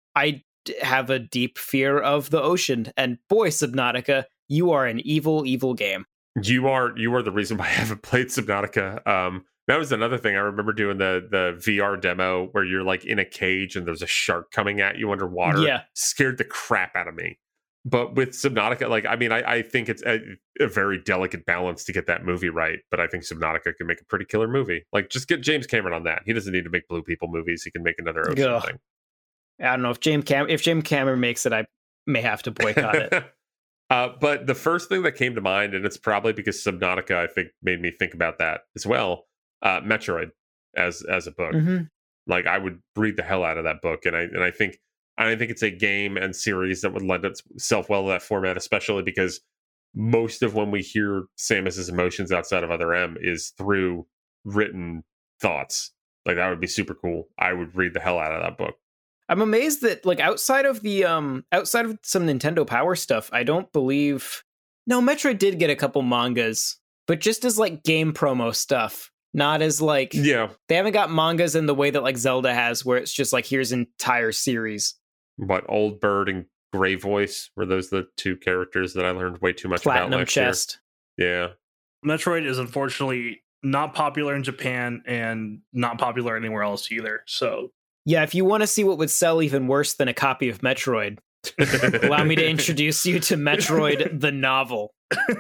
I d- have a deep fear of the ocean. And boy, Subnautica, you are an evil, evil game. You are you are the reason why I haven't played Subnautica. Um, that was another thing. I remember doing the the V R demo where you're like in a cage and there's a shark coming at you underwater. Yeah. Scared the crap out of me. But with Subnautica, like, I mean, I, I think it's a, a very delicate balance to get that movie right. But I think Subnautica can make a pretty killer movie. Like, just get James Cameron on that. He doesn't need to make Blue People movies. He can make another ocean Ugh. thing. I don't know if James Cam if James Cameron makes it, I may have to boycott it. uh, but the first thing that came to mind, and it's probably because Subnautica, I think, made me think about that as well. Uh, Metroid as as a book. Mhm. Like, I would read the hell out of that book, and I and I think I think it's a game and series that would lend itself well to that format, especially because most of when we hear Samus's emotions outside of Other M is through written thoughts. Like, that would be super cool. I would read the hell out of that book. I'm amazed that, like, outside of the um outside of some Nintendo Power stuff, I don't believe no Metroid did get a couple mangas, but just as like game promo stuff, not as like Yeah. they haven't got mangas in the way that like Zelda has, where it's just like here's an entire series. What, Old Bird and Gray Voice, were those the two characters that I learned way too much Platinum about last Chest. year? Yeah. Metroid is unfortunately not popular in Japan and not popular anywhere else either. So Yeah, if you want to see what would sell even worse than a copy of Metroid, allow me to introduce you to Metroid the novel.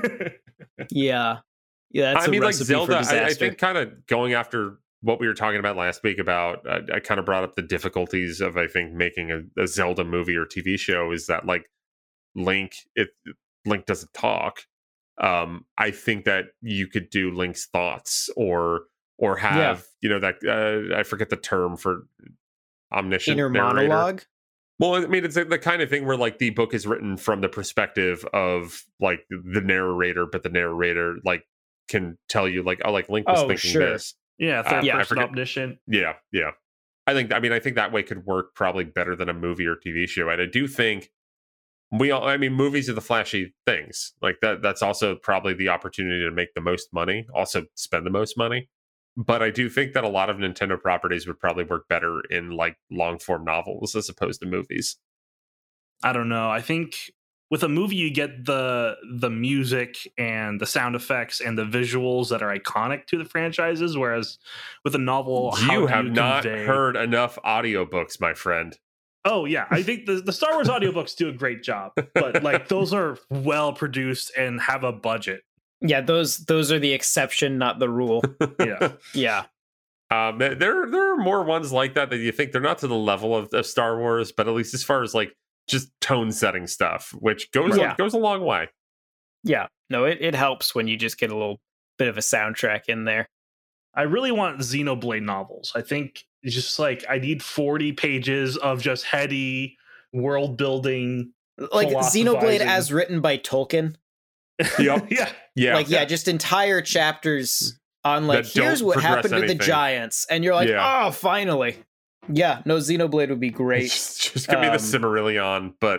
Yeah. Yeah, that's I mean, a like recipe Zelda, for I, disaster. I think kind of going after what we were talking about last week about, uh, I kind of brought up the difficulties of, I think, making a, a Zelda movie or T V show is that, like, Link, it Link doesn't talk. Um, I think that you could do Link's thoughts or or have, Yeah. you know, that, uh, I forget the term for omniscient Inner narrator. monologue. Well, I mean, it's the kind of thing where, like, the book is written from the perspective of, like, the narrator, but the narrator, like, can tell you, like, oh, like, Link was Oh, thinking sure. this. yeah, third yeah, I person forget- omniscient. Yeah, yeah. I think, I mean, I think that way could work probably better than a movie or T V show. And I do think we all, I mean, movies are the flashy things. Like, that, that's also probably the opportunity to make the most money, also spend the most money. But I do think that a lot of Nintendo properties would probably work better in, like, long form novels as opposed to movies. I don't know. I think with a movie you get the the music and the sound effects and the visuals that are iconic to the franchises, whereas with a novel, how You do have not convey- heard enough audiobooks, my friend. Oh yeah, I think the, the Star Wars audiobooks do a great job, but like those are well produced and have a budget. Yeah, those those are the exception, not the rule. Yeah. Yeah. Um, there there are more ones like that that you think they're not to the level of, of Star Wars, but at least as far as, like, just tone setting stuff, which goes Yeah. goes a long way. Yeah. No, it, it helps when you just get a little bit of a soundtrack in there. I really want Xenoblade novels. I think it's just like I need forty pages of just heady world building. Like Xenoblade Philosophizing. as written by Tolkien. Yep. yeah. Yeah, Like, yeah, just entire chapters on like, That don't here's what progress happened to the anything. giants. And you're like, Yeah. oh, finally. Yeah, no, Xenoblade would be great. just, just give me the Um, Cimmerillion, but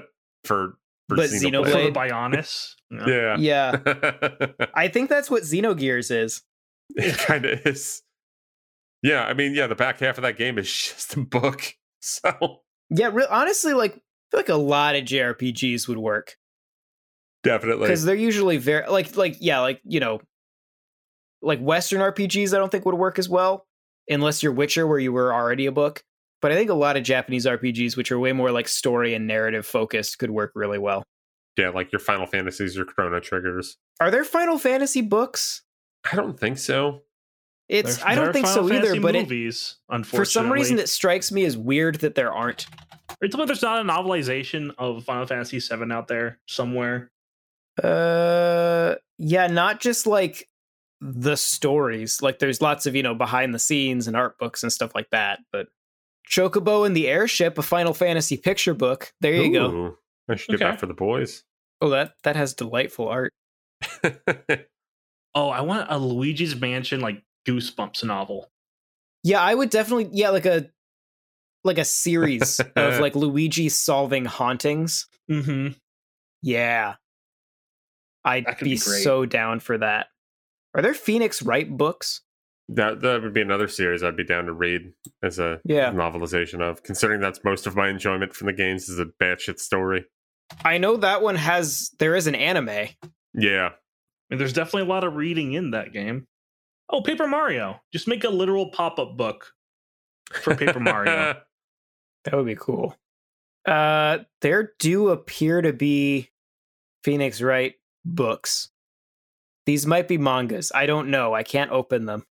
for, for But Xenoblade. For the Xenoblade. Bionis. Yeah. Yeah. Yeah, I think that's what Xenogears is. It kind of is. Yeah, I mean, yeah, the back half of that game is just a book. So Yeah, re- honestly, like I feel like a lot of J R P Gs would work definitely. because they're usually very like like yeah, like you know, like Western R P Gs. I don't think would work as well unless you're Witcher, where you were already a book. But I think a lot of Japanese R P Gs, which are way more like story and narrative focused, could work really well. Yeah, like your Final Fantasies, your Chrono Triggers. Are there Final Fantasy books? I don't think so. It's There- I there don't are think Final so either. Fantasy But it, movies, unfortunately. for some reason, it strikes me as weird that there aren't. Are you talking about there's not a novelization of Final Fantasy seven out there somewhere? Uh, yeah, not just like the stories. Like there's lots of, you know, behind the scenes and art books and stuff like that. But Chocobo and the Airship, a Final Fantasy picture book. There you go. Ooh, I should get Okay. that for the boys. Oh, that that has delightful art. Oh, I want a Luigi's Mansion like Goosebumps novel. Yeah, I would definitely yeah, like a like a series of like Luigi solving hauntings. Mm-hmm. Yeah. I'd That could be, be great. so down for that. Are there Phoenix Wright books? that that would be another series I'd be down to read as a Yeah. novelization of, considering that's most of my enjoyment from the games is a batshit story. I know that one has there is an anime. Yeah. I mean, there's definitely a lot of reading in that game. Oh, Paper Mario. Just make a literal pop-up book for Paper Mario. That would be cool. Uh, there do appear to be Phoenix Wright books. These might be mangas. I don't know. I can't open them.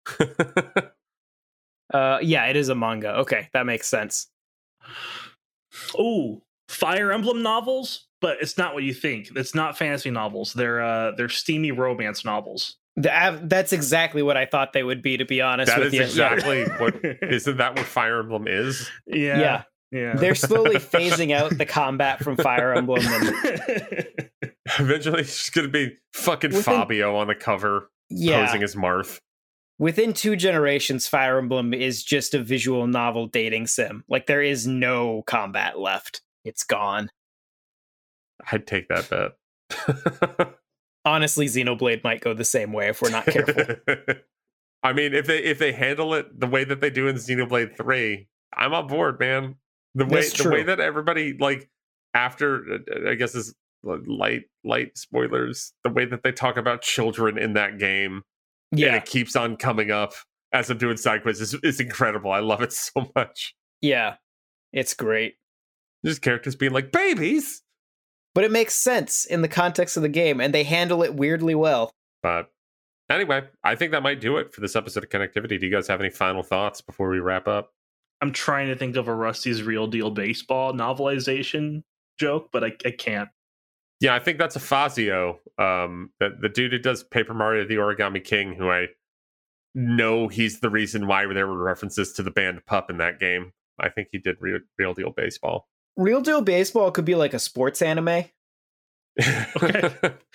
Uh, yeah, it is a manga. Okay, that makes sense. Oh, Fire Emblem novels, but it's not what you think. It's not fantasy novels. They're uh, they're steamy romance novels. The, av- that's exactly what I thought they would be, to be honest That with is you. exactly what isn't that what Fire Emblem is? Yeah, Yeah. yeah. They're slowly phasing out the combat from Fire Emblem. And Eventually it's just gonna be fucking Within- Fabio on the cover yeah, posing as Marth. within two generations, Fire Emblem is just a visual novel dating sim. Like there is no combat left. It's gone. I'd take that bet. Honestly, Xenoblade might go the same way if we're not careful. I mean, if they if they handle it the way that they do in Xenoblade three, I'm on board, man. The way That's the way true. that everybody like after uh, I guess is light light spoilers. The way that they talk about children in that game, and Yeah, it keeps on coming up as I'm doing side quests. It's, it's incredible. I love it so much. yeah, it's great. Just characters being like babies. But it makes sense in the context of the game, and they handle it weirdly well. But anyway, I think that might do it for this episode of Connectivity. Do you guys have any final thoughts before we wrap up? I'm trying to think of a Rusty's Real Deal Baseball novelization joke, but I, I can't. Yeah, I think that's a Fazio. Um, the, the dude who does Paper Mario the Origami King, who I know he's the reason why there were references to the band Pup in that game. I think he did Real, Real Deal Baseball. Real Deal Baseball could be like a sports anime. Okay.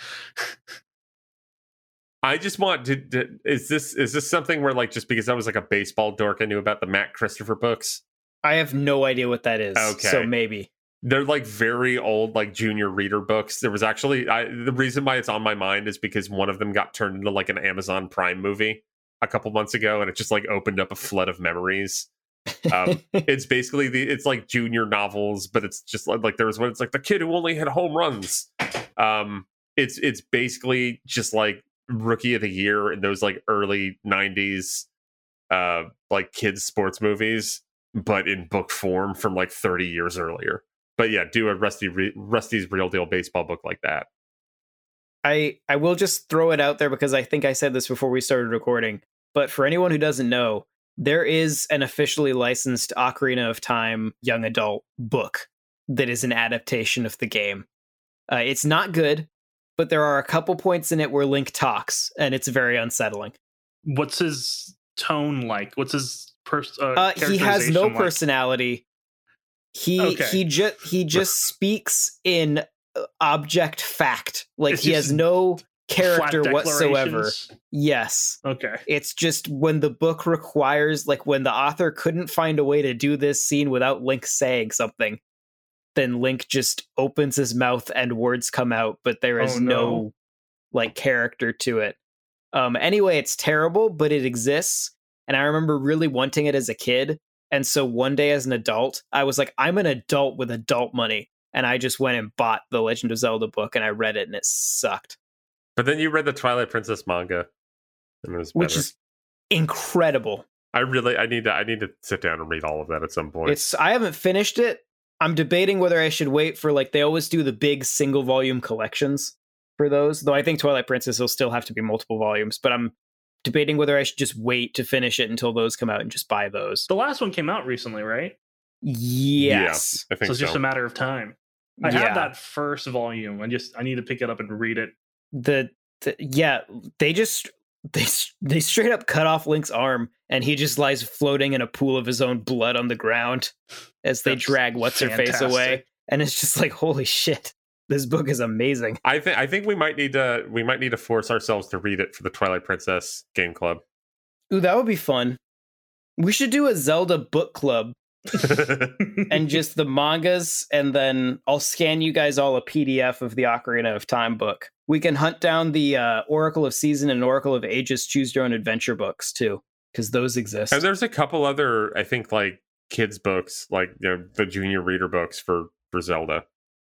I just want to, to is this is this something where like just because I was like a baseball dork, I knew about the Matt Christopher books? I have no idea what that is. Okay. So maybe. They're like very old, like junior reader books. There was actually I, the reason why it's on my mind is because one of them got turned into like an Amazon Prime movie a couple months ago, and it just like opened up a flood of memories. Um, it's basically the it's like junior novels, but it's just like, like there was one. It's like the kid who only hit home runs. Um, it's it's basically just like Rookie of the Year in those like early nineties, uh, like kids sports movies, but in book form from like thirty years earlier. But yeah, do a Rusty Re- Rusty's Real Deal Baseball book like that. I I will just throw it out there because I think I said this before we started recording. But for anyone who doesn't know, there is an officially licensed Ocarina of Time young adult book that is an adaptation of the game. Uh, it's not good, but there are a couple points in it where Link talks, and it's very unsettling. What's his tone like? What's his pers- uh, Uh, he has no characterization like? personality. He Okay. he just he just speaks in uh, object fact. Like It's he has just no Flat character whatsoever. declarations? Yes. Okay. It's just when the book requires, like when the author couldn't find a way to do this scene without Link saying something, then Link just opens his mouth and words come out, but there is Oh, no. no like character to it. Um, anyway, it's terrible, but it exists. And I remember really wanting it as a kid. And so one day as an adult, I was like, I'm an adult with adult money. And I just went and bought the Legend of Zelda book and I read it and it sucked. But then you read the Twilight Princess manga, and it was better. Which is incredible. I really, I need to, I need to sit down and read all of that at some point. It's, I haven't finished it. I'm debating whether I should wait for, like, they always do the big single volume collections for those, though I think Twilight Princess will still have to be multiple volumes, but I'm debating whether I should just wait to finish it until those come out and just buy those. The last one came out recently, right? Yes. Yeah, I think So it's so. just a matter of time. I Yeah. have that first volume. I just I need to pick it up and read it. The, the yeah, they just they they straight up cut off Link's arm and he just lies floating in a pool of his own blood on the ground as they That's drag what's her face away. fantastic. And it's just like, holy shit, this book is amazing. I think, I think we might need to, we might need to force ourselves to read it for the Twilight Princess game club. Ooh, that would be fun. We should do a Zelda book club and just the mangas, and then I'll scan you guys all a P D F of the Ocarina of Time book. We can hunt down the uh, Oracle of Season and Oracle of Ages Choose Your Own Adventure books too, because those exist. And there's a couple other, I think, like kids books, like, you know, the junior reader books for for Zelda.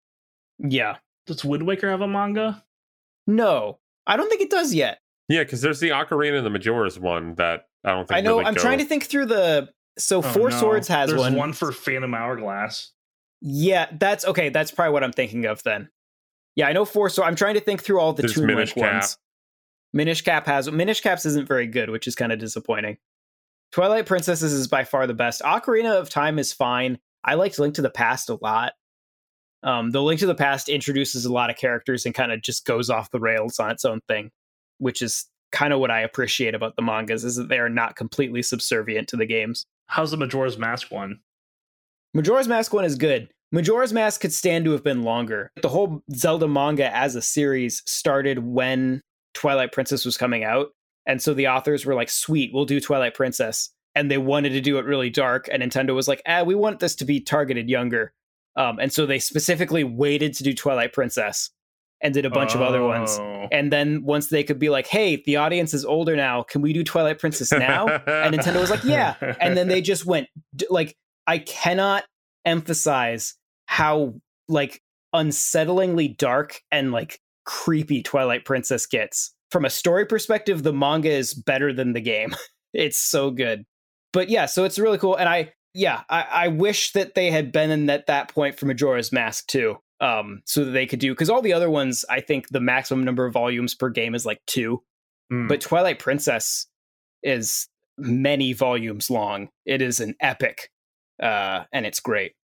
Yeah. Does Wind Waker have a manga? No, I don't think it does yet. Yeah, because there's the Ocarina and the Majora's one that I don't think I know. really I'm go- trying to think through the. So Oh, Four no. Swords has There's one. one for Phantom Hourglass. Yeah, that's okay. That's probably what I'm thinking of then. Yeah, I know Four Swords. I'm trying to think through all the There's Toon Link Minish Cap. ones. Minish Cap has Minish Caps isn't very good, which is kind of disappointing. Twilight Princesses is by far the best. Ocarina of Time is fine. I liked Link to the Past a lot. Um, the Link to the Past introduces a lot of characters and kind of just goes off the rails on its own thing, which is kind of what I appreciate about the mangas, is that they are not completely subservient to the games. How's the Majora's Mask one? Majora's Mask one is good. Majora's Mask could stand to have been longer. The whole Zelda manga as a series started when Twilight Princess was coming out. And so the authors were like, sweet, we'll do Twilight Princess. And they wanted to do it really dark. And Nintendo was like, ah, we want this to be targeted younger. Um, and so they specifically waited to do Twilight Princess and did a bunch of other ones. Oh. And then once they could be like, hey, the audience is older now, can we do Twilight Princess now? And Nintendo was like, yeah. And then they just went, d- like, I cannot emphasize how, like, unsettlingly dark and, like, creepy Twilight Princess gets. From a story perspective, the manga is better than the game. It's so good. But yeah, so it's really cool. And I, yeah, I, I wish that they had been in at that point for Majora's Mask too. Um, so that they could do, because all the other ones, I think the maximum number of volumes per game is like two. Mm. But Twilight Princess is many volumes long. It is an epic, uh, and it's great.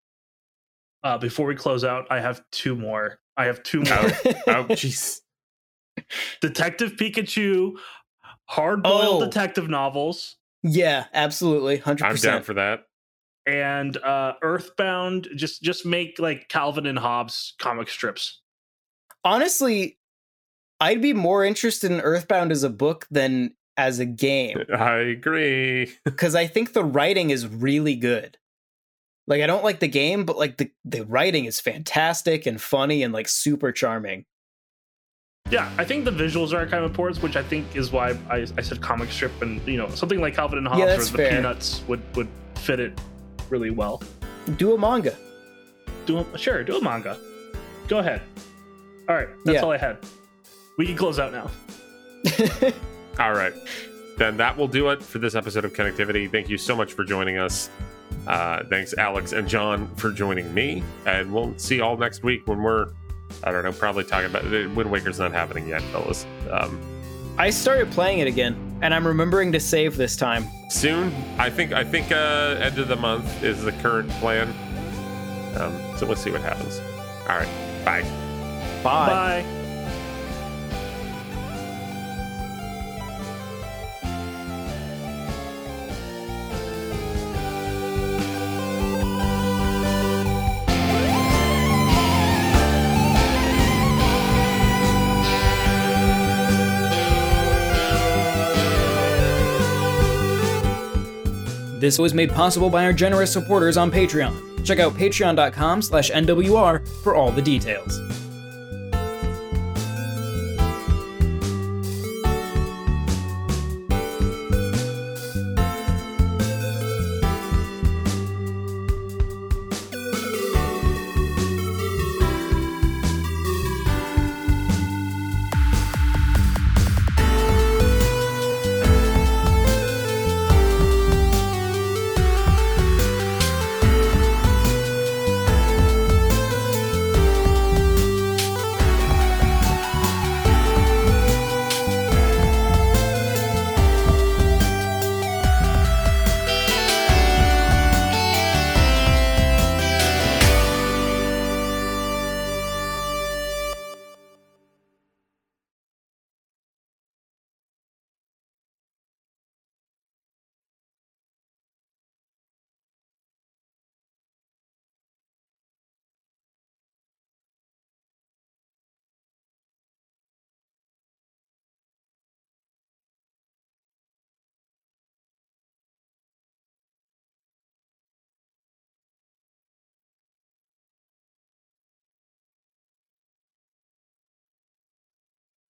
Uh, before we close out, I have two more. I have two more. Oh, jeez. Detective Pikachu, hard-boiled Oh. detective novels, Yeah, absolutely, one hundred I'm percent. down for that. and uh, Earthbound. Just just make like Calvin and Hobbes comic strips. Honestly, I'd be more interested in Earthbound as a book than as a game, I agree. because I think the writing is really good. Like, I don't like the game, but like the, the writing is fantastic and funny and like super charming. Yeah, I think the visuals are kind of important, which I think is why I, I said comic strip, and you know something like Calvin and Hobbes Yeah, or that's the fair. Peanuts would would fit it really well. Do a manga. Do a, sure, do a manga. Go ahead. All right, that's Yeah. all I had. We can close out now. All right. Then that will do it for this episode of Connectivity. Thank you so much for joining us. Uh, thanks, Alex and John, for joining me. And we'll see you all next week when we're, I don't know, probably talking about Wind Waker's not happening yet, fellas. Um, I started playing it again, and I'm remembering to save this time. soon, I think. I think uh, end of the month is the current plan. Um, so we'll see what happens. All right. Bye. Bye. Bye. This was made possible by our generous supporters on Patreon. Check out patreon.com slash NWR for all the details.